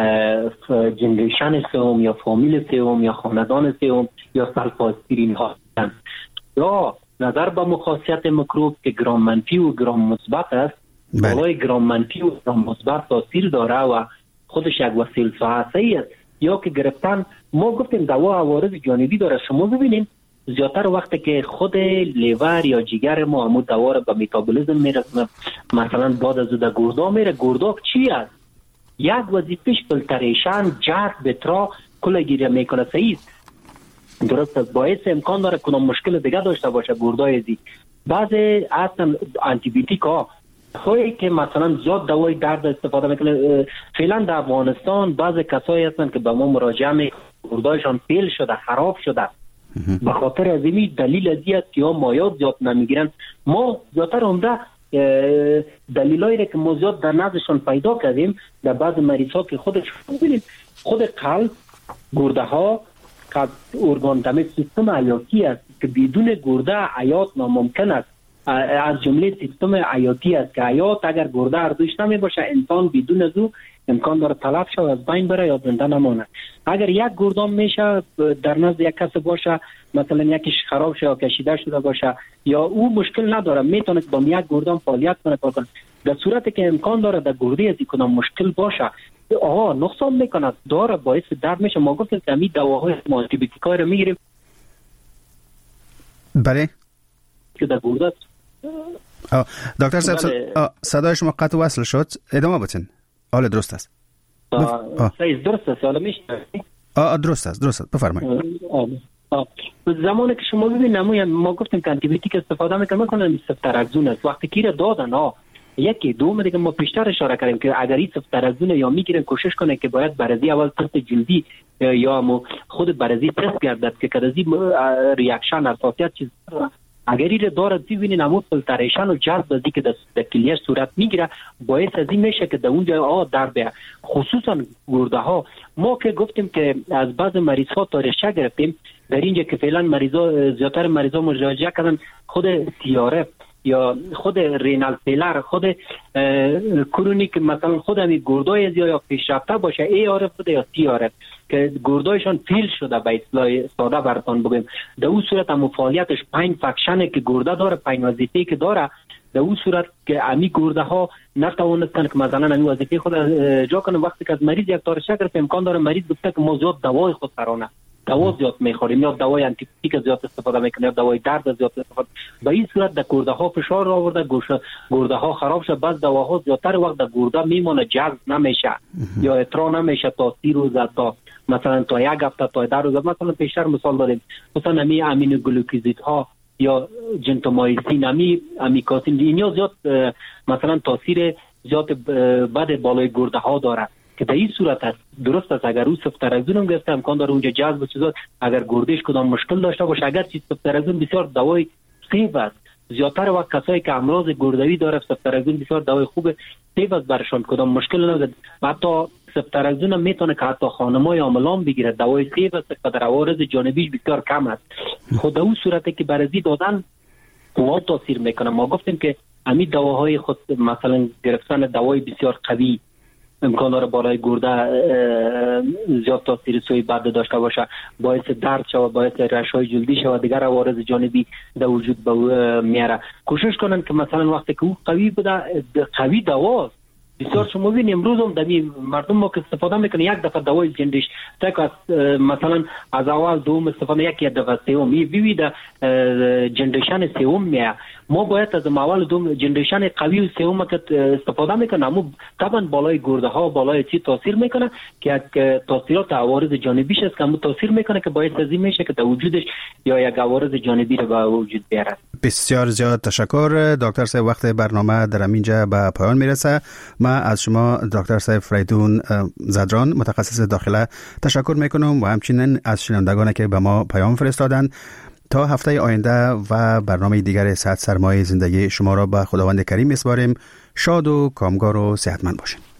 جنریشن سوم یا فامیل سوم یا خاندان سوم یا سلفاسپرین ها هستند. یا نظر به مخاصیت میکروب که گرام منفی و گرام مثبت است، بالای گرام منفی و گرام مثبت تاثیر داره و خودش یک وسیله صحی است. یا که گرفتن ما گفتیم دوا عوارض جانبی داره. شما ببینید زیادتر وقتی که خود لیور یا جگر ما همون دوا را به متابولیسم میرسونه، مثلا بعد از در گردا میره. گرداب چی است؟ یک وظیفش فیلتریشن، جذب، بترا کلگیری میکنه. صحیح درست است. باعث امکان داره کدام مشکل دیگه داشته باشه گردای زی. بعضی اصلا آنتی بیوتیک ها خواهی که مثلا زیاد دوای درد استفاده میکنه. فعلا در افغانستان بعضی کسایی هستن که به ما مراجعه میکنن گردایشان فیل شده، خراب شده. به خاطر از این دلیل ازی است که یا مایات زیاد نمیگیرن. ما زیادتر عمده دلیلایی که ما زیاد در نزدشان پیدا کردیم در بعض مریض ها که خودش ببینید خود قلب، گرده ها که ارگان دم سیستم حیاتی است که بدون گرده حیات ناممکن است. از جمله سیستم حیاتی است که حیات اگر گرده اردوش نمی باشه انسان بدون از او امکان داره تلف شود، از بین بره یا زنده نمانه. اگر یک گردان میشه در نزد یک کس باشه، مثلا یکیش خراب شده یا کشیده شده باشه یا او مشکل نداره، میتونه با یک گردان فعالیت کنه کار کنه. در صورتی که امکان داره در گردی از کدام مشکل باشه نقصان میکنه، داره باعث درد میشه. ما گفتیم که همین دواهای آنتی بیوتیکای رو میگیریم. بله که در گرده دکتر صاحب صدای شما قطع وصل شد، ادامه بدین. حالا درست است. درست است. حالا میشه درست است بفرمایید. زمانی که شما ببینید ما گفتیم که آنتی بیوتیک استفاده میکنن سفترکزون است. وقتی که دادن یکی دوم دیگه ما پیشتر اشاره کردیم که اگر این سفترکزون یا میگیرن کوشش کنه که باید برزی اول تست جلدی یا خود برزی تست گردد که کدازی ریاکشن اساسیت چیز اگر این دارد ببینین همون فیلتریشن و جذب ازی که در کلیه صورت میگیره باعث از این میشه که در اونجا درد بیاد. خصوصا گرده ها ما که گفتیم که از بعض مریض ها تاریخچه گرفتیم در اینجا که فعلا زیادتر مریض ها مراجعه کردن خود TRF یا خود رینال فیلر، خود کرونیک، مثلا خود همین گردای یا پیشرفته باشه ARF بوده یا TRF که گردایشان فیل شده به اصطلاح ساده براتون بگیم. در اون صورت هم فعالیتش 5 فکشنه که گرده داره، 5 وظیفه که داره. در اون صورت که امی گرده ها نتوانستن که مثلا امی وظیفه خود اجرا کنه. وقتی که از مریض یک تاریخچه گرفت امکان داره مریض گفته که ما زیاد دوای خود سرانه دوا زیاد میخوریم یا دوای آنتی بیوتیک زیاد استفاده میکنیم یا دوای درد زیاد استفاده. به این صورت در گرده ها فشار آورده، گرده ها خراب شد. بعض دواها زیادتر وقت در گرده میمونه، جذب نمیشه یا اطراح نمیشه تا 30 روز تا مثلا تا یک هفته تا 10 روز. مثلا پیشتر مثال داریم مثلا امی امینو گلوکوزید ها یا جنتومایسین، امیکاسین، اینا زیاد مثلا تاثیر زیاد بد بالای گرده ها داره که در این صورت است. درست است اگر او سفترکزون هم گرفته امکان داره اونجا جذب چیزا اگر گردش کدام مشکل داشته باشه. اگر چیز سفترکزون بسیار دوای سیف است. زیادتر وقت کسایی که امراض گردوی داره سفترکزون بسیار دوای خوبه، سیف است برشون، کدام مشکل نداره. حتی سفترکزون هم میتونه که حتی خانمای حاملان بگیره، دوای سیف است که در عوارض جانبیش بسیار کم است. خود اون صورتی که برزی دادن اون تاثیر میکنه. ما گفتیم که همین دواهای خود مثلا گرفتن دوای بسیار قوی امکان داره بالای گرده زیاد تاثیر سوی بد داشته باشه، باعث درد شود، باعث رشای جلدی شود، دیگر عوارض جانبی در وجود میاره. کوشش کنن که مثلا وقتی که او قوی بوده، قوی دواست بسیار شما ببینید امروز هم دمی مردم ما که استفاده میکنه یک دفعه دوای جنجش تا مثلا از اول دوم استفاده یک دفعه سوم میوید جنریشن سوم میه ما باید از اول دوم جنریشن قوی و سوم که استفاده میکنه اما طبعا بالای گرده ها بالای چی تاثیر میکنه که تاثیرات عوارض جانبیش است که اما تاثیر میکنه که باعث از این میشه که در وجودش یا یک عوارض جانبی رو به وجود بیاره. بسیار زیاد تشکر دکتر صاحب. وقت برنامه در اینجا به پایان میرسه. ما از شما دکتر صاحب فریدون زدران متخصص داخله تشکر میکنم و همچنین از شنوندگانی که به ما پیام فرستادن. تا هفته آینده و برنامه دیگر صحت سرمایه زندگی شما را به خداوند کریم میسپاریم. شاد و کامگار و صحتمند باشین.